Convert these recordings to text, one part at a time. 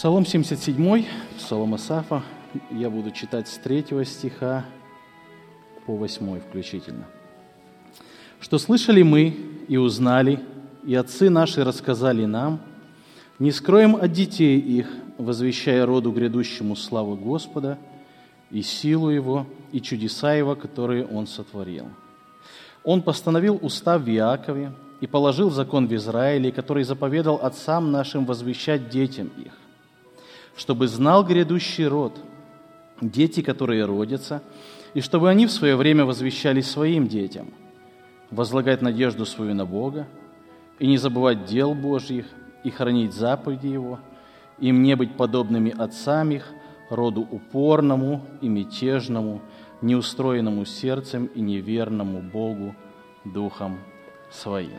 Псалом 77, Псалом Асафа, я буду читать с 3 стиха по 8 включительно. «Что слышали мы и узнали, и отцы наши рассказали нам, не скроем от детей их, возвещая роду грядущему славу Господа и силу Его, и чудеса Его, которые Он сотворил. Он постановил устав в Иакове и положил закон в Израиле, который заповедал отцам нашим возвещать детям их, чтобы знал грядущий род, дети, которые родятся, и чтобы они в свое время возвещали своим детям, возлагать надежду свою на Бога, и не забывать дел Божьих, и хранить заповеди Его, им не быть подобными отцам их, роду упорному и мятежному, неустроенному сердцем и неверному Богу духом своим».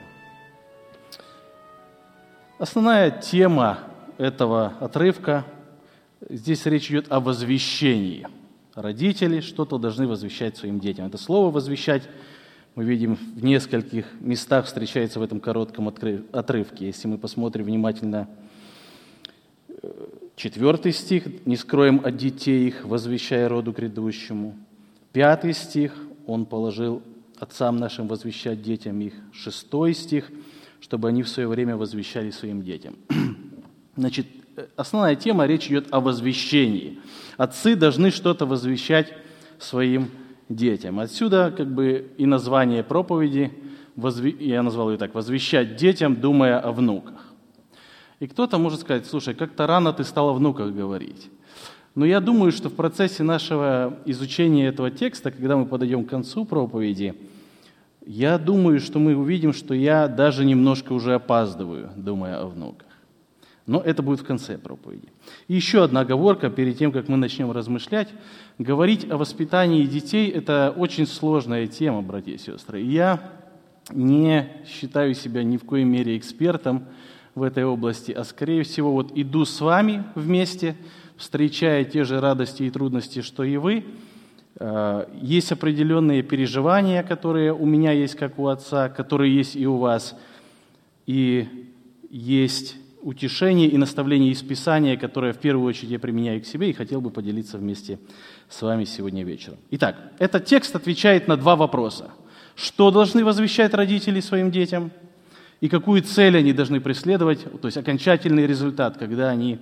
Основная тема этого отрывка, здесь речь идет о возвещении. Родители что-то должны возвещать своим детям. Это слово «возвещать» мы видим в нескольких местах, встречается в этом коротком отрывке. Если мы посмотрим внимательно 4 стих, «Не скроем от детей их, возвещая роду грядущему». 5 стих, «Он положил отцам нашим возвещать детям их». 6 стих, «Чтобы они в свое время возвещали своим детям». Значит, основная тема, речь идет о возвещении. Отцы должны что-то возвещать своим детям. Отсюда и название проповеди, я назвал ее так, «Возвещать детям, думая о внуках». И кто-то может сказать: слушай, как-то рано ты стал о внуках говорить. Но я думаю, что в процессе нашего изучения этого текста, когда мы подойдем к концу проповеди, я думаю, что мы увидим, что я даже немножко уже опаздываю, думая о внуках. Но это будет в конце проповеди. И еще одна оговорка перед тем, как мы начнем размышлять. Говорить о воспитании детей – это очень сложная тема, братья и сестры. И я не считаю себя ни в коей мере экспертом в этой области, а скорее всего иду с вами вместе, встречая те же радости и трудности, что и вы. Есть определенные переживания, которые у меня есть, как у отца, которые есть и у вас. И есть утешение и наставление из Писания, которое в первую очередь я применяю к себе и хотел бы поделиться вместе с вами сегодня вечером. Итак, этот текст отвечает на 2 вопроса. Что должны возвещать родители своим детям? И какую цель они должны преследовать, то есть окончательный результат, когда они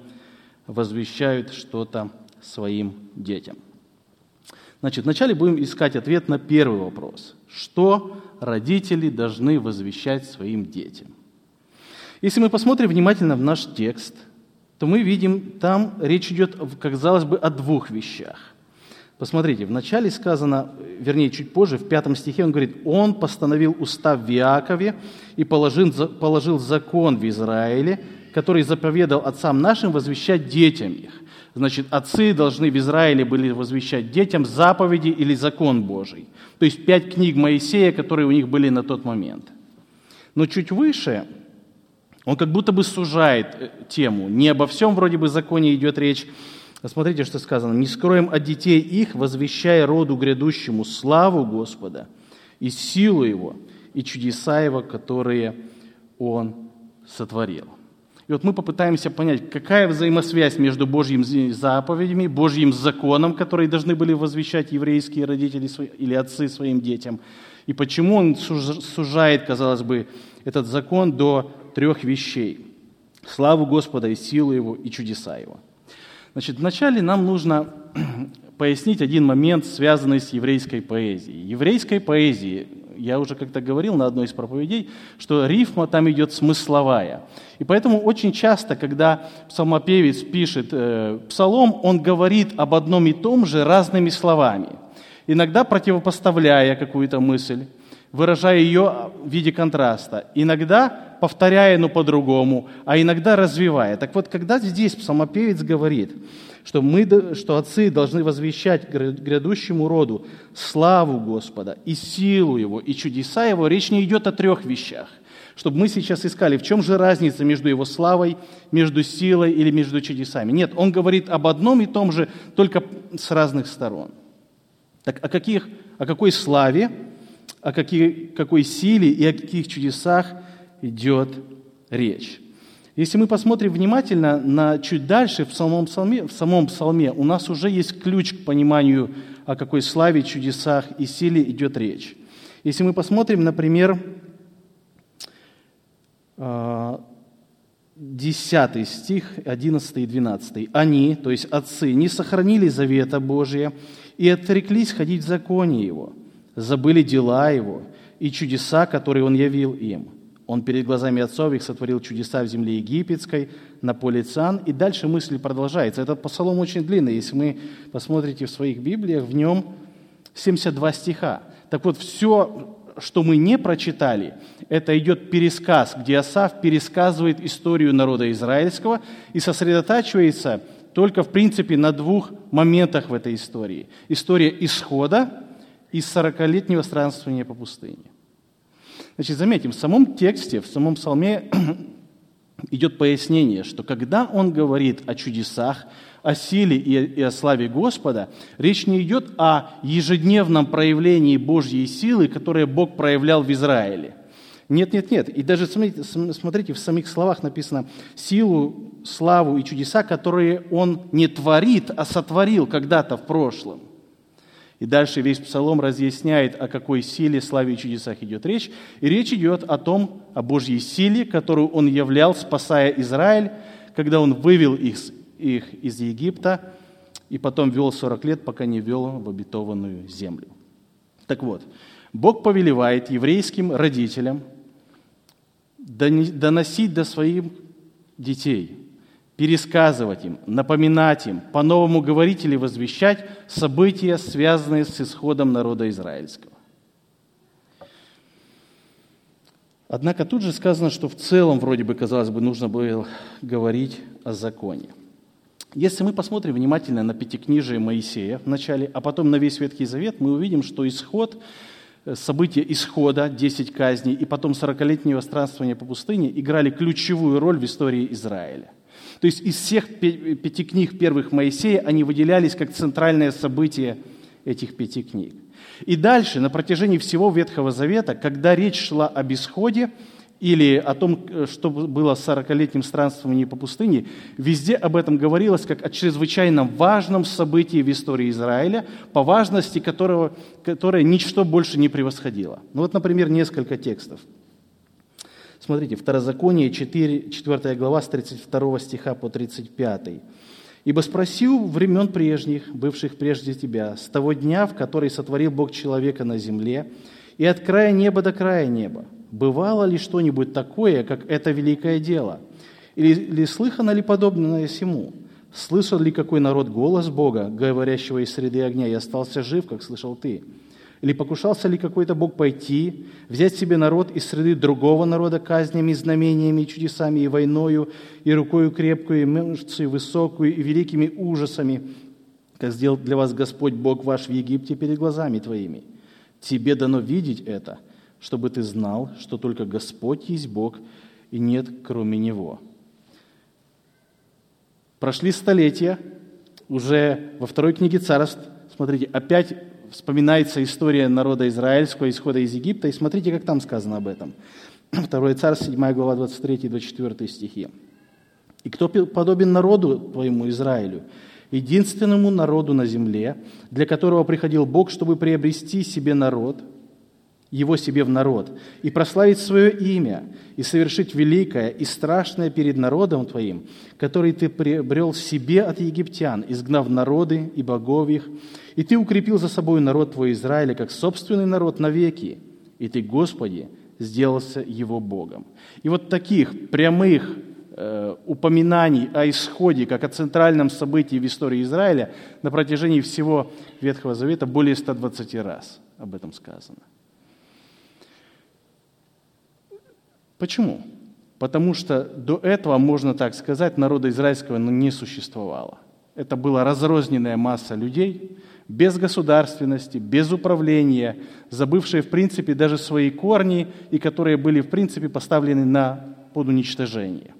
возвещают что-то своим детям. Значит, вначале будем искать ответ на первый вопрос. Что родители должны возвещать своим детям? Если мы посмотрим внимательно в наш текст, то мы видим, там речь идет, казалось бы, о 2 вещах. Посмотрите, вначале сказано, вернее, чуть позже, в 5 стихе он говорит: «Он постановил устав в Иакове и положил закон в Израиле, который заповедал отцам нашим возвещать детям их». Значит, отцы должны в Израиле были возвещать детям заповеди или закон Божий. То есть 5 книг Моисея, которые у них были на тот момент. Но чуть выше он как будто бы сужает тему. Не обо всем вроде бы законе идет речь. Смотрите, что сказано: «Не скроем от детей их, возвещая роду грядущему славу Господа и силу Его, и чудеса Его, которые Он сотворил». И мы попытаемся понять, какая взаимосвязь между Божьими заповедями, Божьим законом, который должны были возвещать еврейские родители или отцы своим детям, и почему он сужает, казалось бы, этот закон до 3 вещей: славу Господа и силу Его, и чудеса Его. Значит, вначале нам нужно пояснить один момент, связанный с еврейской поэзией. Еврейской поэзии, я уже как-то говорил на одной из проповедей, что рифма там идет смысловая. И поэтому очень часто, когда псалмопевец пишет псалом, он говорит об одном и том же разными словами. Иногда противопоставляя какую-то мысль, выражая ее в виде контраста. Иногда повторяя, но по-другому, а иногда развивая. Так вот, когда здесь псалмопевец говорит, что отцы должны возвещать грядущему роду славу Господа и силу Его, и чудеса Его, речь не идет о 3 вещах. Чтобы мы сейчас искали, в чем же разница между Его славой, между силой или между чудесами. Нет, он говорит об одном и том же, только с разных сторон. Так о какой славе, о какой силе и о каких чудесах идет речь? Если мы посмотрим внимательно чуть дальше, в самом псалме, у нас уже есть ключ к пониманию, о какой славе, чудесах и силе идет речь. Если мы посмотрим, например, 10 стих, 11 и 12. «Они, то есть отцы, не сохранили завета Божия и отреклись ходить в законе Его, забыли дела Его и чудеса, которые Он явил им. Он перед глазами отцов их сотворил чудеса в земле египетской, на поле Циан». И дальше мысль продолжается. Этот псалом очень длинный. Если вы посмотрите в своих Библиях, в нем 72 стиха. Так вот, все, что мы не прочитали, это идет пересказ, где Асаф пересказывает историю народа израильского и сосредотачивается только, в принципе, на двух моментах в этой истории. История исхода и 40-летнего странствования по пустыне. Значит, заметим, в самом тексте, в самом псалме идет пояснение, что когда он говорит о чудесах, о силе и о славе Господа, речь не идет о ежедневном проявлении Божьей силы, которое Бог проявлял в Израиле. Нет. И даже, смотрите, в самих словах написано «силу, славу и чудеса, которые Он не творит, а сотворил когда-то в прошлом». И дальше весь псалом разъясняет, о какой силе, славе и чудесах идет речь. И речь идет о Божьей силе, которую Он являл, спасая Израиль, когда Он вывел их из Египта и потом вел 40 лет, пока не вел в обетованную землю. Так вот, Бог повелевает еврейским родителям доносить до своих детей, пересказывать им, напоминать им, по-новому говорить или возвещать события, связанные с исходом народа израильского. Однако тут же сказано, что в целом, вроде бы, казалось бы, нужно было говорить о законе. Если мы посмотрим внимательно на Пятикнижие Моисея в начале, а потом на весь Ветхий Завет, мы увидим, что события исхода, 10 казней, и потом 40-летнего странствования по пустыне играли ключевую роль в истории Израиля. То есть из всех 5 книг первых Моисея они выделялись как центральное событие этих 5 книг. И дальше, на протяжении всего Ветхого Завета, когда речь шла об исходе или о том, что было в 40-летнем странствовании по пустыне, везде об этом говорилось как о чрезвычайно важном событии в истории Израиля, по важности которое ничто больше не превосходило. Ну вот, например, несколько текстов. Смотрите, Второзаконие, 4 глава, с 32 стиха по 35. «Ибо спросил времен прежних, бывших прежде тебя, с того дня, в который сотворил Бог человека на земле, и от края неба до края неба, бывало ли что-нибудь такое, как это великое дело? Или слыхано ли подобное сему? Слышал ли какой народ голос Бога, говорящего из среды огня, и остался жив, как слышал ты? Или покушался ли какой-то Бог пойти, взять себе народ из среды другого народа казнями, знамениями, чудесами и войною, и рукою крепкую, и мышцей высокую, и великими ужасами, как сделал для вас Господь Бог ваш в Египте перед глазами твоими? Тебе дано видеть это, чтобы ты знал, что только Господь есть Бог, и нет кроме Него». Прошли столетия, уже во второй книге Царств, смотрите, опять вспоминается история народа израильского, исхода из Египта, и смотрите, как там сказано об этом. 2 Царств, 7 глава, 23-24 стихи. «И кто подобен народу твоему Израилю, единственному народу на земле, для которого приходил Бог, чтобы приобрести себе народ, его себе в народ, и прославить свое имя, и совершить великое и страшное перед народом твоим, который ты приобрел себе от египтян, изгнав народы и богов их, и ты укрепил за собой народ твой Израиля, как собственный народ навеки, и ты, Господи, сделался его Богом». И вот таких прямых упоминаний о исходе, как о центральном событии в истории Израиля, на протяжении всего Ветхого Завета более 120 раз об этом сказано. Почему? Потому что до этого, можно так сказать, народа израильского не существовало. Это была разрозненная масса людей, без государственности, без управления, забывшие, в принципе, даже свои корни, и которые были, в принципе, поставлены под уничтожение.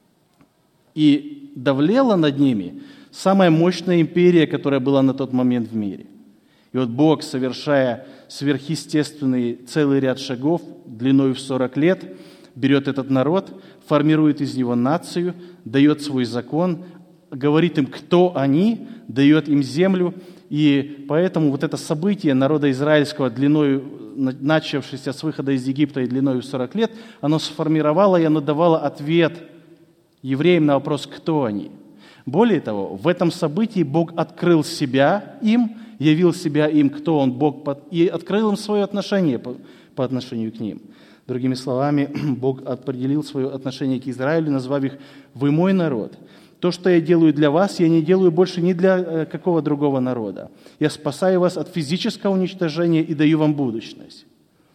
И давлела над ними самая мощная империя, которая была на тот момент в мире. И вот Бог, совершая сверхъестественный целый ряд шагов длиной в 40 лет, берет этот народ, формирует из него нацию, дает свой закон, говорит им, кто они, дает им землю. И поэтому вот это событие народа израильского, длиною, начавшееся с выхода из Египта и длиною в 40 лет, оно сформировало и оно давало ответ евреям на вопрос, кто они. Более того, в этом событии Бог открыл себя им, явил себя им, кто Он, Бог, и открыл им свое отношение по отношению к ним. Другими словами, Бог определил свое отношение к Израилю, назвав их «Вы мой народ». То, что я делаю для вас, я не делаю больше ни для какого другого народа. Я спасаю вас от физического уничтожения и даю вам будущность.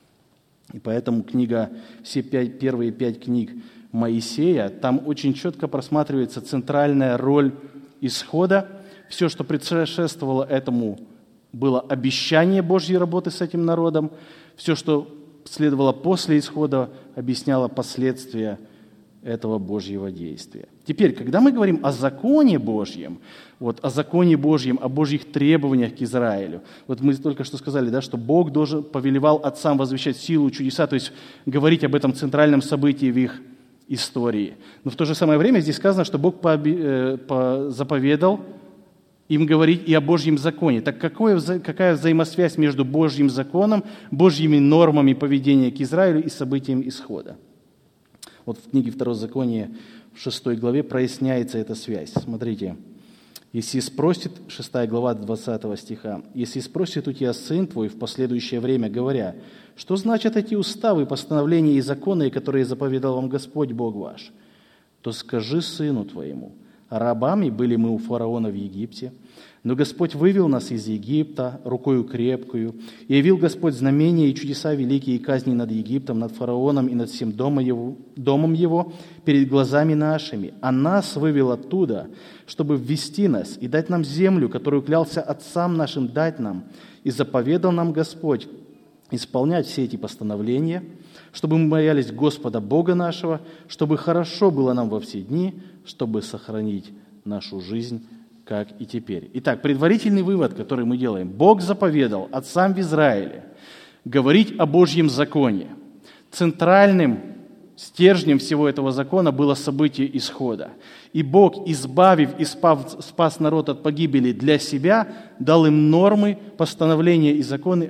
И поэтому все первые 5 книг Моисея, там очень четко просматривается центральная роль исхода. Все, что предшествовало этому, было обещание Божьей работы с этим народом. Все, что следовало после исхода, объясняло последствия этого Божьего действия. Теперь, когда мы говорим о законе Божьем, о законе Божьем, о Божьих требованиях к Израилю, мы только что сказали, что Бог повелевал отцам возвещать силу, чудеса, то есть говорить об этом центральном событии в их истории. Но в то же самое время здесь сказано, что Бог заповедал им говорить и о Божьем законе. Так какая взаимосвязь между Божьим законом, Божьими нормами поведения к Израилю и событием исхода? В книге Второзакония в 6 главе проясняется эта связь. Смотрите, если спросит, 6 глава 20 стиха, «Если спросит у тебя сын твой в последующее время, говоря, что значат эти уставы, постановления и законы, которые заповедал вам Господь Бог ваш, то скажи сыну твоему, рабами были мы у фараона в Египте, но Господь вывел нас из Египта рукою крепкою, и явил Господь знамения и чудеса великие и казни над Египтом, над фараоном и над всем домом его перед глазами нашими, а нас вывел оттуда, чтобы ввести нас и дать нам землю, которую клялся отцам нашим дать нам, и заповедал нам Господь исполнять все эти постановления, чтобы мы боялись Господа Бога нашего, чтобы хорошо было нам во все дни, чтобы сохранить нашу жизнь, как и теперь». Итак, предварительный вывод, который мы делаем. Бог заповедал отцам в Израиле говорить о Божьем законе. Центральным стержнем всего этого закона было событие исхода. И Бог, избавив и спас народ от погибели для себя, дал им нормы, постановления и законы,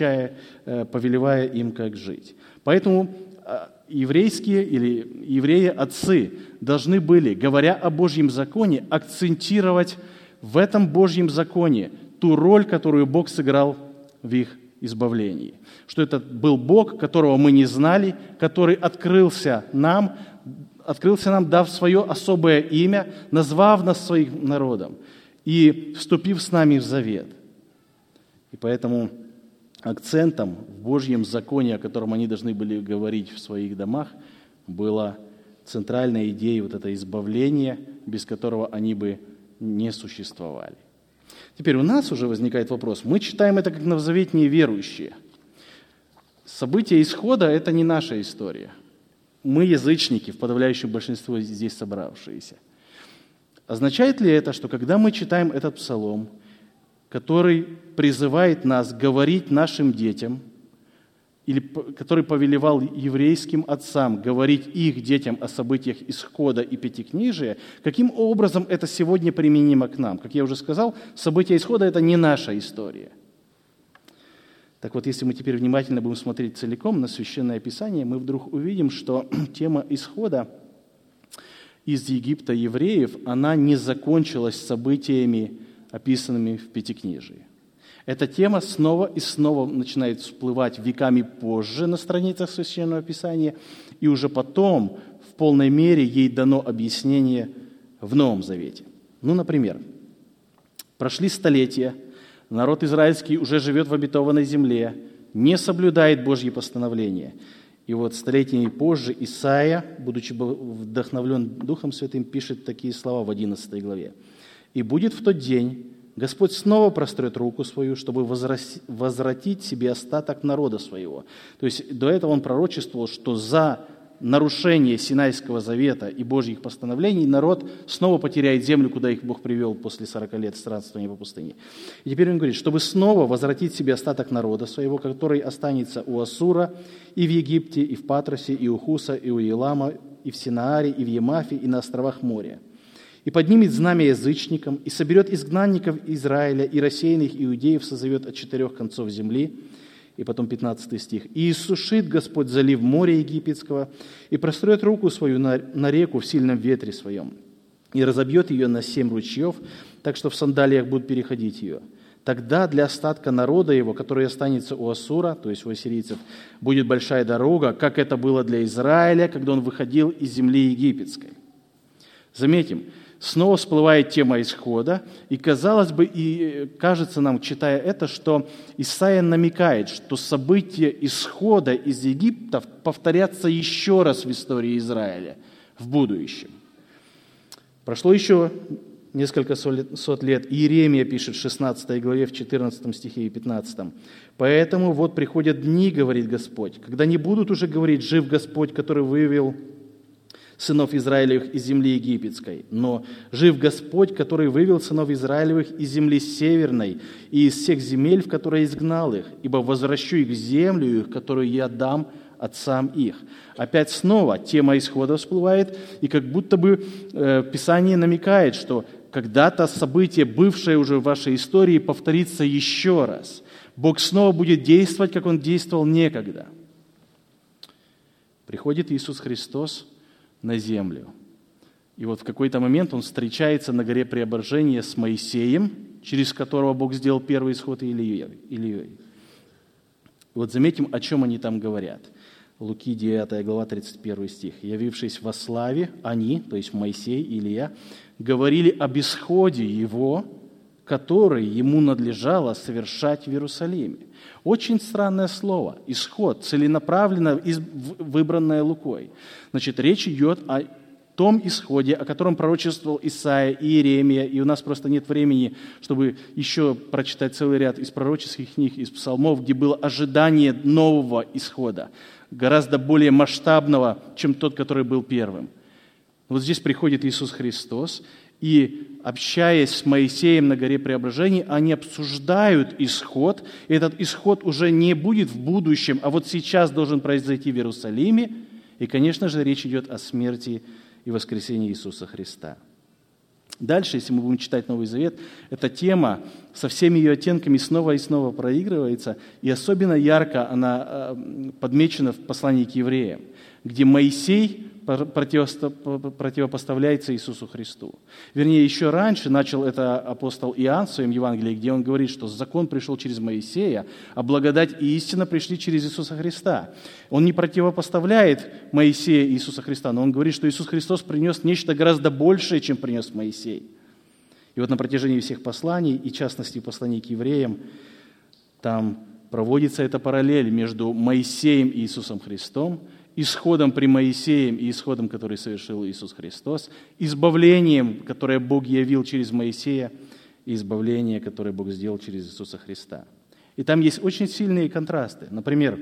повелевая им, как жить. Поэтому евреи, отцы, должны были, говоря о Божьем законе, акцентировать в этом Божьем законе ту роль, которую Бог сыграл в их избавлении. Что это был Бог, которого мы не знали, который открылся нам, дав свое особое имя, назвав нас своим народом и вступив с нами в завет. И поэтому акцентом в Божьем законе, о котором они должны были говорить в своих домах, была центральная идея это избавление, без которого они бы не существовали. Теперь у нас уже возникает вопрос. Мы читаем это как новозаветные верующие. События исхода – это не наша история. Мы язычники, в подавляющем большинстве здесь собравшиеся. Означает ли это, что когда мы читаем этот псалом, который призывает нас говорить нашим детям, или который повелевал еврейским отцам говорить их детям о событиях исхода и пятикнижия, каким образом это сегодня применимо к нам? Как я уже сказал, события исхода – это не наша история. Так вот, если мы теперь внимательно будем смотреть целиком на Священное Писание, мы вдруг увидим, что тема исхода из Египта евреев, она не закончилась событиями, описанными в Пятикнижии. Эта тема снова и снова начинает всплывать веками позже на страницах Священного Писания, и уже потом в полной мере ей дано объяснение в Новом Завете. Например, прошли столетия, народ израильский уже живет в обетованной земле, не соблюдает Божьи постановления. И столетиями позже Исаия, будучи вдохновлен Духом Святым, пишет такие слова в 11 главе. «И будет в тот день, Господь снова прострет руку свою, чтобы возвратить себе остаток народа своего». То есть до этого он пророчествовал, что за нарушение Синайского завета и Божьих постановлений, народ снова потеряет землю, куда их Бог привел после 40 лет странствования по пустыне. И теперь он говорит, чтобы снова возвратить себе остаток народа своего, который останется у Ассура и в Египте, и в Патросе, и у Хуса, и у Елама, и в Синааре, и в Емафе, и на островах моря. И поднимет знамя язычникам, и соберет изгнанников Израиля, и рассеянных иудеев созовет от 4 концов земли». И потом 15 стих. «И иссушит Господь залив моря египетского, и простроит руку свою на реку в сильном ветре своем, и разобьет ее на 7 ручьев, так что в сандалиях будут переходить ее. Тогда для остатка народа его, который останется у Ассура, то есть у ассирийцев, будет большая дорога, как это было для Израиля, когда он выходил из земли египетской». Заметим, снова всплывает тема исхода, и, казалось бы, и кажется нам, читая это, что Исаия намекает, что события исхода из Египта повторятся еще раз в истории Израиля в будущем. Прошло еще несколько сот лет. Иеремия пишет в 16 главе, в 14 стихе и 15. «Поэтому вот приходят дни, говорит Господь, когда не будут уже говорить, жив Господь, который вывел сынов Израилевых из земли египетской, но жив Господь, который вывел сынов Израилевых из земли северной и из всех земель, в которые изгнал их, ибо возвращу их в землю их, которую я дам отцам их». Опять снова тема исхода всплывает, и как будто бы Писание намекает, что когда-то событие, бывшее уже в вашей истории, повторится еще раз. Бог снова будет действовать, как Он действовал некогда. Приходит Иисус Христос на землю. И вот в какой-то момент Он встречается на горе Преображения с Моисеем, через которого Бог сделал первый исход Илией. И вот заметим, о чем они там говорят. Луки 9 глава 31 стих. «Явившись во славе, они, то есть Моисей и Илия, говорили об исходе Его, который Ему надлежало совершать в Иерусалиме». Очень странное слово. Исход, целенаправленно выбранное Лукой. Значит, речь идет о том исходе, о котором пророчествовал Исаия и Иеремия, и у нас просто нет времени, чтобы еще прочитать целый ряд из пророческих книг, из псалмов, где было ожидание нового исхода, гораздо более масштабного, чем тот, который был первым. Вот здесь приходит Иисус Христос, и, общаясь с Моисеем на горе Преображения, они обсуждают исход. И этот исход уже не будет в будущем, а вот сейчас должен произойти в Иерусалиме. И, конечно же, речь идет о смерти и воскресении Иисуса Христа. Дальше, если мы будем читать Новый Завет, эта тема со всеми ее оттенками снова и снова проигрывается, и особенно ярко она подмечена в послании к евреям, где Моисей противопоставляется Иисусу Христу. Вернее, еще раньше начал это апостол Иоанн в своем Евангелии, где он говорит, что закон пришел через Моисея, а благодать и истина пришли через Иисуса Христа. Он не противопоставляет Моисея и Иисуса Христа, но он говорит, что Иисус Христос принес нечто гораздо большее, чем принес Моисей. И вот на протяжении всех посланий, и в частности посланий к евреям, там проводится эта параллель между Моисеем и Иисусом Христом, исходом при Моисеем и исходом, который совершил Иисус Христос, избавлением, которое Бог явил через Моисея, и избавление, которое Бог сделал через Иисуса Христа. И там есть очень сильные контрасты. Например,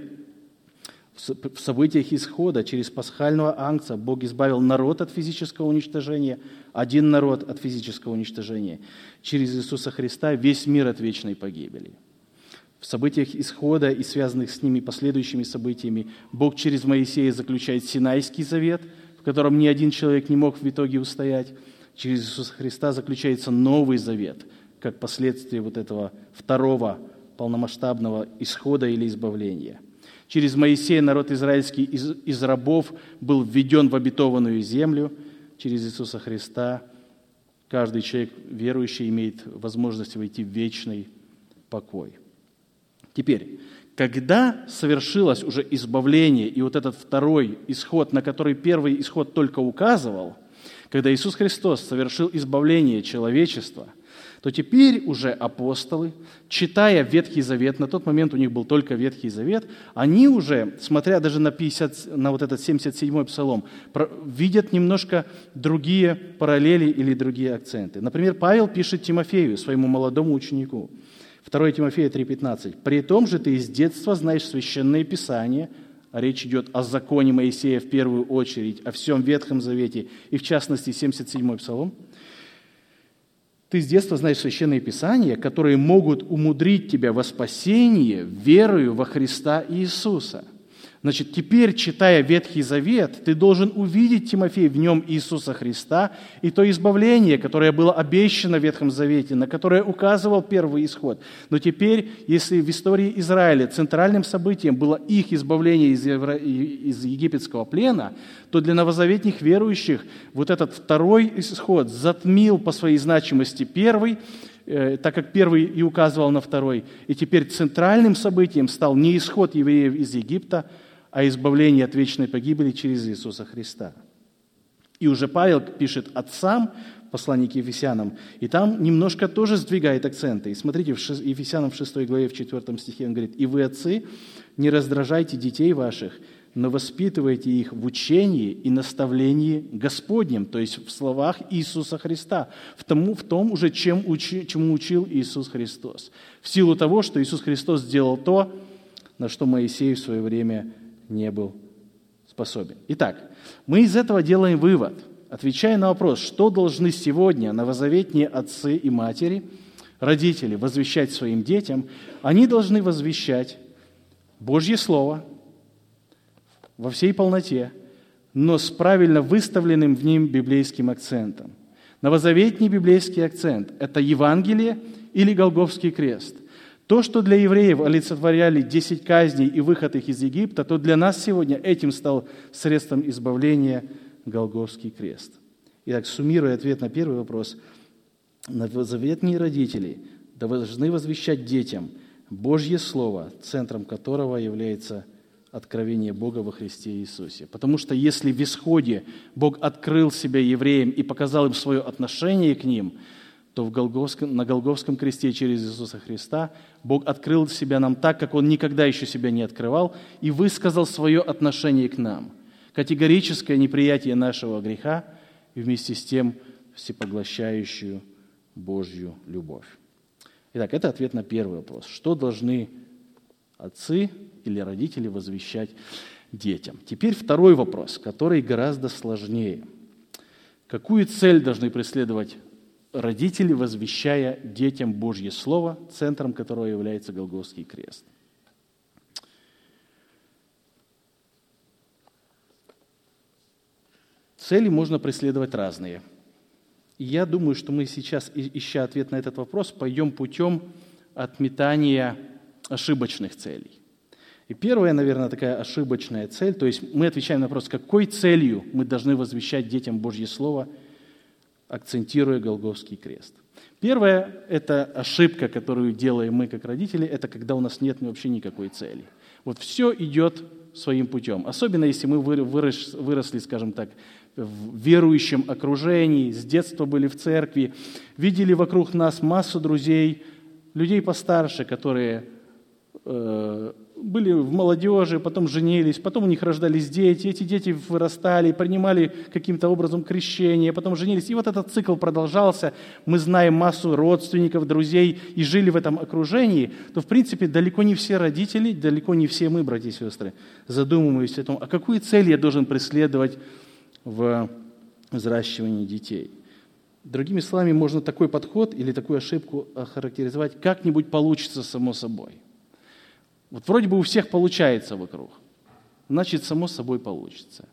в событиях исхода через пасхального агнца Бог избавил народ от физического уничтожения, один народ от физического уничтожения. Через Иисуса Христа весь мир от вечной погибели. В событиях исхода и связанных с ними последующими событиями Бог через Моисея заключает Синайский завет, в котором ни один человек не мог в итоге устоять. Через Иисуса Христа заключается Новый Завет, как последствие вот этого второго полномасштабного исхода или избавления. Через Моисея народ израильский из рабов был введен в обетованную землю. Через Иисуса Христа каждый человек, верующий, имеет возможность войти в вечный покой. Теперь, когда совершилось уже избавление и вот этот второй исход, на который первый исход только указывал, когда Иисус Христос совершил избавление человечества, то теперь уже апостолы, читая Ветхий Завет, на тот момент у них был только Ветхий Завет, они уже, смотря даже на вот этот 77-й псалом, видят немножко другие параллели или другие акценты. Например, Павел пишет Тимофею, своему молодому ученику, 2 Тимофея 3,15. «При том же ты из детства знаешь священные писания, а речь идет о законе Моисея в первую очередь, о всем Ветхом Завете, и в частности 77-й Псалом, ты с детства знаешь Священные Писания, которые могут умудрить тебя во спасение верою во Христа Иисуса. Значит, теперь, читая Ветхий Завет, ты должен увидеть, Тимофей, в нем Иисуса Христа и то избавление, которое было обещано в Ветхом Завете, на которое указывал первый исход. Но теперь, если в истории Израиля центральным событием было их избавление из египетского плена, то для новозаветних верующих вот этот второй исход затмил по своей значимости первый, так как первый и указывал на второй. И теперь центральным событием стал не исход евреев из Египта, а избавление от вечной погибели через Иисуса Христа. И уже Павел пишет отцам, послание к Ефесянам, и там немножко тоже сдвигает акценты. И смотрите, в Ефесянам в 6 главе, в 4 стихе он говорит: «И вы, отцы, не раздражайте детей ваших, но воспитывайте их в учении и наставлении Господнем», то есть в словах Иисуса Христа, в том уже, чему учил Иисус Христос. В силу того, что Иисус Христос сделал то, на что Моисей в свое время не был способен. Итак, мы из этого делаем вывод, отвечая на вопрос, что должны сегодня новозаветные отцы и матери, родители возвещать своим детям. Они должны возвещать Божье Слово во всей полноте, но с правильно выставленным в нем библейским акцентом. Новозаветний библейский акцент – это Евангелие или Голгофский крест. То, что для евреев олицетворяли 10 казней и выход их из Египта, то для нас сегодня этим стал средством избавления Голгофский крест. Итак, суммируя ответ на первый вопрос, новозаветные родители должны возвещать детям Божье Слово, центром которого является откровение Бога во Христе Иисусе. Потому что если в Исходе Бог открыл себя евреям и показал им свое отношение к ним, то на Голгофском кресте через Иисуса Христа Бог открыл себя нам так, как Он никогда еще себя не открывал, и высказал свое отношение к нам. Категорическое неприятие нашего греха и вместе с тем всепоглощающую Божью любовь. Итак, это ответ на первый вопрос. Что должны отцы или родители возвещать детям? Теперь второй вопрос, который гораздо сложнее. Какую цель должны преследовать родители, возвещая детям Божье Слово, центром которого является Голгофский крест? Цели можно преследовать разные. И я думаю, что мы сейчас, ища ответ на этот вопрос, пойдем путем отметания ошибочных целей. И первая, наверное, такая ошибочная цель, то есть мы отвечаем на вопрос, какой целью мы должны возвещать детям Божье Слово, акцентируя Голгофский крест. Первое – это ошибка, которую делаем мы как родители, это когда у нас нет вообще никакой цели. Вот все идет своим путем. Особенно если мы выросли, скажем так, в верующем окружении, с детства были в церкви, видели вокруг нас массу друзей, людей постарше, которые были в молодежи, потом женились, потом у них рождались дети, эти дети вырастали, принимали каким-то образом крещение, потом женились. И вот этот цикл продолжался. Мы знаем массу родственников, друзей и жили в этом окружении, то, в принципе, далеко не все родители, далеко не все мы, братья и сестры, задумываемся о том, а какую цель я должен преследовать в взращивании детей. Другими словами, можно такой подход или такую ошибку охарактеризовать, как-нибудь получится само собой. Вот вроде бы у всех получается вокруг, значит, само собой получится.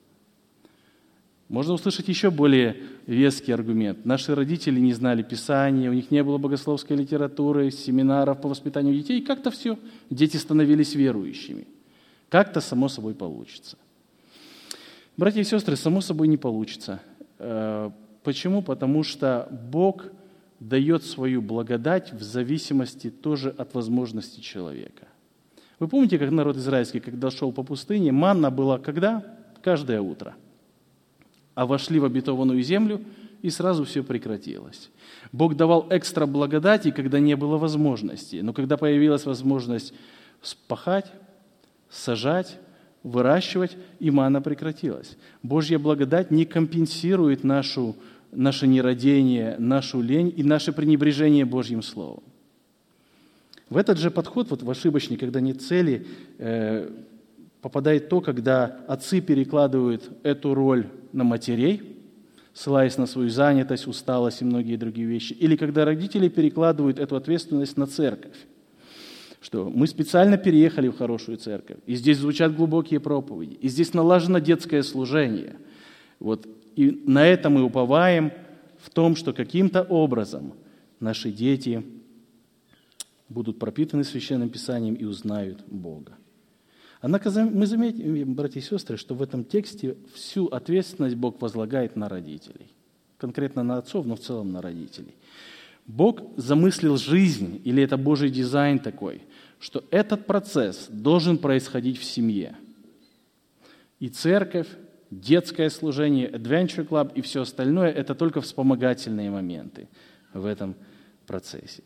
Можно услышать еще более веский аргумент. Наши родители не знали Писания, у них не было богословской литературы, семинаров по воспитанию детей, и как-то все, дети становились верующими. Как-то само собой получится. Братья и сестры, само собой не получится. Почему? Потому что Бог дает свою благодать в зависимости тоже от возможностей человека. Вы помните, как народ израильский, когда шел по пустыне, манна была когда? Каждое утро. А вошли в обетованную землю, и сразу все прекратилось. Бог давал экстра благодати, когда не было возможности. Но когда появилась возможность спахать, сажать, выращивать, и манна прекратилась. Божья благодать не компенсирует наше нерадение, нашу лень и наше пренебрежение Божьим Словом. В этот же подход, вот в ошибочный, когда нет цели, попадает то, когда отцы перекладывают эту роль на матерей, ссылаясь на свою занятость, усталость и многие другие вещи, или когда родители перекладывают эту ответственность на церковь. Что мы специально переехали в хорошую церковь, и здесь звучат глубокие проповеди, и здесь налажено детское служение. И на это мы уповаем в том, что каким-то образом наши дети будут пропитаны Священным Писанием и узнают Бога. Однако мы заметим, братья и сестры, что в этом тексте всю ответственность Бог возлагает на родителей. Конкретно на отцов, но в целом на родителей. Бог замыслил жизнь, или это Божий дизайн такой, что этот процесс должен происходить в семье. И церковь, детское служение, Adventure Club и все остальное – это только вспомогательные моменты в этом процессе.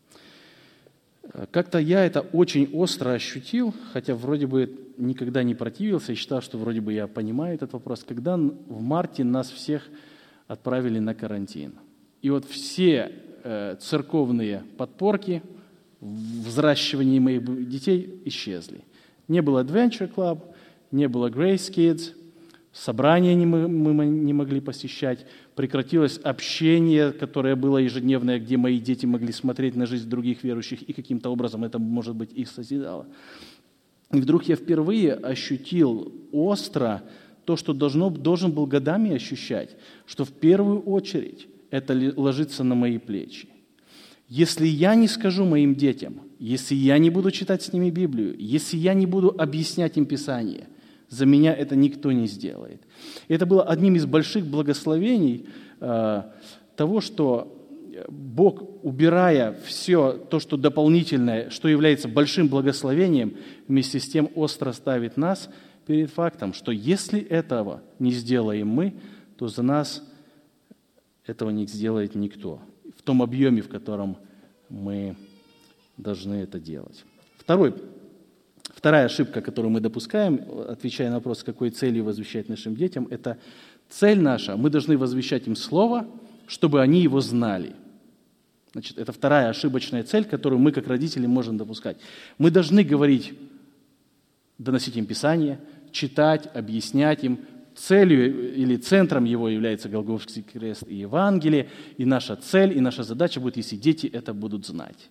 Как-то я это очень остро ощутил, хотя вроде бы никогда не противился и считал, что вроде бы я понимаю этот вопрос, когда в марте нас всех отправили на карантин. И все церковные подпорки в взращивании моих детей исчезли. Не было Adventure Club, не было Grace Kids, собрания мы не могли посещать, прекратилось общение, которое было ежедневное, где мои дети могли смотреть на жизнь других верующих, и каким-то образом это, может быть, их созидало. И вдруг я впервые ощутил остро то, что должен был годами ощущать, что в первую очередь это ложится на мои плечи. Если я не скажу моим детям, если я не буду читать с ними Библию, если я не буду объяснять им Писание, за меня это никто не сделает. И это было одним из больших благословений того, что Бог, убирая все то, что дополнительное, что является большим благословением, вместе с тем остро ставит нас перед фактом, что если этого не сделаем мы, то за нас этого не сделает никто в том объеме, в котором мы должны это делать. Вторая ошибка, которую мы допускаем, отвечая на вопрос, с какой целью возвещать нашим детям, это цель наша. Мы должны возвещать им Слово, чтобы они его знали. Значит, это вторая ошибочная цель, которую мы, как родители, можем допускать. Мы должны говорить, доносить им Писание, читать, объяснять им. Целью или центром его является Голгофский крест и Евангелие, и наша цель, и наша задача будет, если дети это будут знать.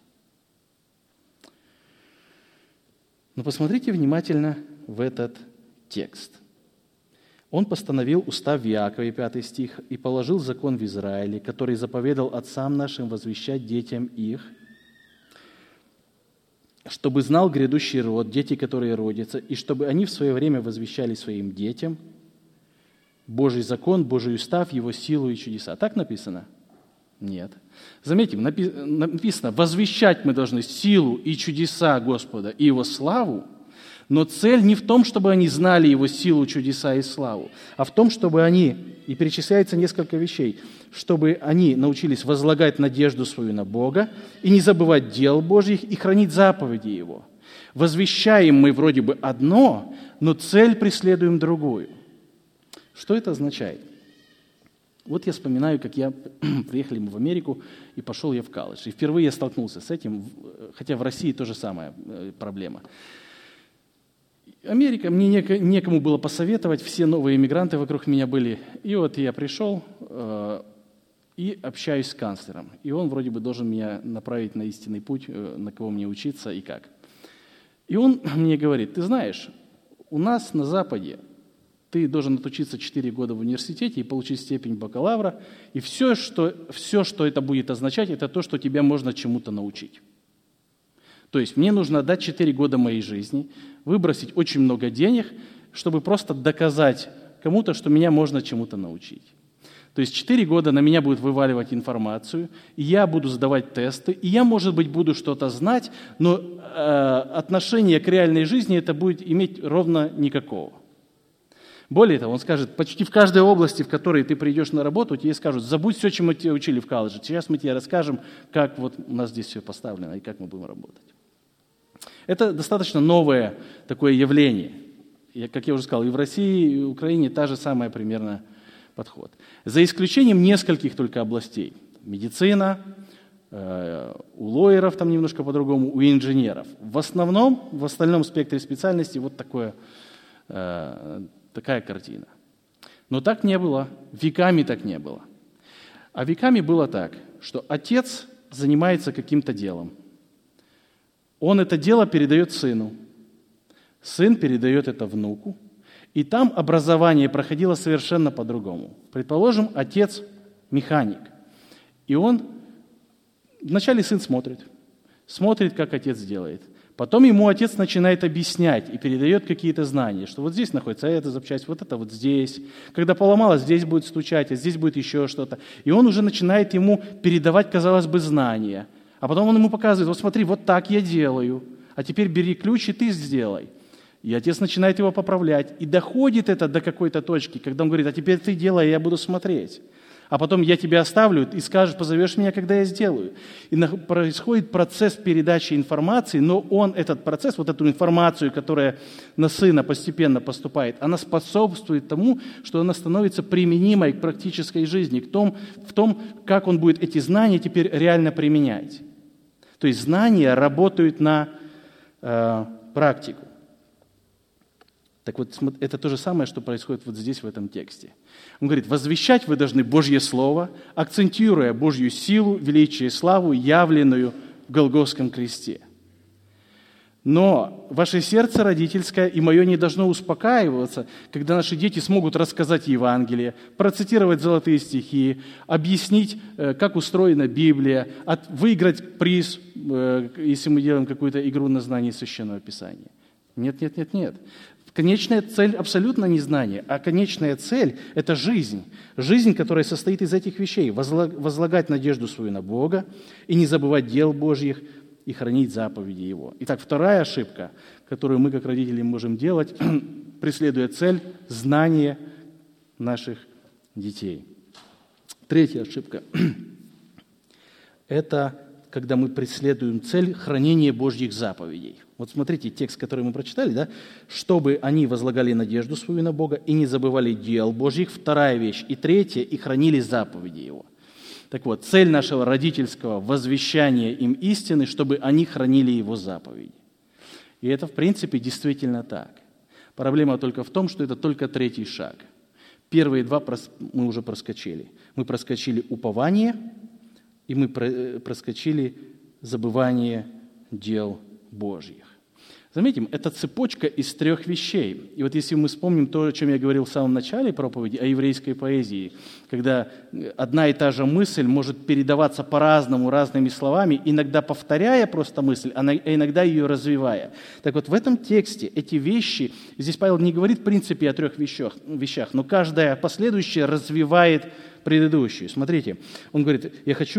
Но посмотрите внимательно в этот текст. «Он постановил устав в Иакове», 5 стих, «и положил закон в Израиле, который заповедал отцам нашим возвещать детям их, чтобы знал грядущий род, дети, которые родятся, и чтобы они в свое время возвещали своим детям Божий закон, Божий устав, его силу и чудеса». Так написано? Нет. Заметим, написано, возвещать мы должны силу и чудеса Господа и Его славу, но цель не в том, чтобы они знали Его силу, чудеса и славу, а в том, чтобы они, и перечисляется несколько вещей, чтобы они научились возлагать надежду свою на Бога и не забывать дел Божьих и хранить заповеди Его. Возвещаем мы вроде бы одно, но цель преследуем другую. Что это означает? Я вспоминаю, как приехали мы в Америку, и пошел я в колледж. И впервые я столкнулся с этим, хотя в России то же самая проблема. Америка, мне некому было посоветовать, все новые иммигранты вокруг меня были. И я пришел и общаюсь с канцлером. И он вроде бы должен меня направить на истинный путь, на кого мне учиться и как. И он мне говорит, ты знаешь, у нас на Западе ты должен отучиться 4 года в университете и получить степень бакалавра, и все, что это будет означать, это то, что тебя можно чему-то научить. То есть мне нужно отдать 4 года моей жизни, выбросить очень много денег, чтобы просто доказать кому-то, что меня можно чему-то научить. То есть 4 года на меня будут вываливать информацию, и я буду сдавать тесты, и я, может быть, буду что-то знать, но отношение к реальной жизни это будет иметь ровно никакого. Более того, он скажет, почти в каждой области, в которой ты придешь на работу, тебе скажут, забудь все, чему тебя учили в колледже. Сейчас мы тебе расскажем, как у нас здесь все поставлено и как мы будем работать. Это достаточно новое такое явление. Как я уже сказал, и в России, и в Украине та же самая примерно подход. За исключением нескольких только областей. Медицина, у лоеров там немножко по-другому, у инженеров. В остальном спектре специальностей вот такая картина. Но так не было, веками так не было. А веками было так, что отец занимается каким-то делом. Он это дело передает сыну. Сын передает это внуку. И там образование проходило совершенно по-другому. Предположим, отец механик. И вначале сын смотрит, как отец делает. Потом ему отец начинает объяснять и передает какие-то знания, что вот здесь находится эта запчасть, вот это вот здесь. Когда поломалось, здесь будет стучать, а здесь будет еще что-то. И он уже начинает ему передавать, казалось бы, знания. А потом он ему показывает, вот смотри, вот так я делаю, а теперь бери ключ и ты сделай. И отец начинает его поправлять. И доходит это до какой-то точки, когда он говорит, а теперь ты делай, я буду смотреть. А потом я тебя оставлю, и скажешь, позовешь меня, когда я сделаю. И происходит процесс передачи информации, но этот процесс, вот эту информацию, которая на сына постепенно поступает, она способствует тому, что она становится применимой к практической жизни, в том, как он будет эти знания теперь реально применять. То есть знания работают на практику. Так вот, это то же самое, что происходит вот здесь, в этом тексте. Он говорит, возвещать вы должны Божье Слово, акцентируя Божью силу, величие и славу, явленную в Голгофском кресте. Но ваше сердце родительское и мое не должно успокаиваться, когда наши дети смогут рассказать Евангелие, процитировать золотые стихи, объяснить, как устроена Библия, выиграть приз, если мы делаем какую-то игру на знание Священного Писания. Нет. Конечная цель абсолютно не знание, а конечная цель – это жизнь. Жизнь, которая состоит из этих вещей. Возлагать надежду свою на Бога и не забывать дел Божьих и хранить заповеди Его. Итак, вторая ошибка, которую мы, как родители, можем делать, преследуя цель – знание наших детей. Третья ошибка – это когда мы преследуем цель хранения Божьих заповедей. Вот смотрите, текст, который мы прочитали, да? «Чтобы они возлагали надежду свою на Бога и не забывали дел Божьих». Вторая вещь. И третья – и хранили заповеди Его. Так вот, цель нашего родительского возвещания им истины, чтобы они хранили Его заповеди. И это, в принципе, действительно так. Проблема только в том, что это только третий шаг. Первые два мы уже проскочили. Мы проскочили упование, и мы проскочили забывание дел Божьих. Заметим, это цепочка из трех вещей. И вот если мы вспомним то, о чем я говорил в самом начале проповеди, о еврейской поэзии, когда одна и та же мысль может передаваться по-разному, разными словами, иногда повторяя просто мысль, а иногда ее развивая. Так вот, в этом тексте эти вещи, здесь Павел не говорит в принципе о трех вещах, но каждая последующая развивает предыдущую. Смотрите, он говорит, я хочу,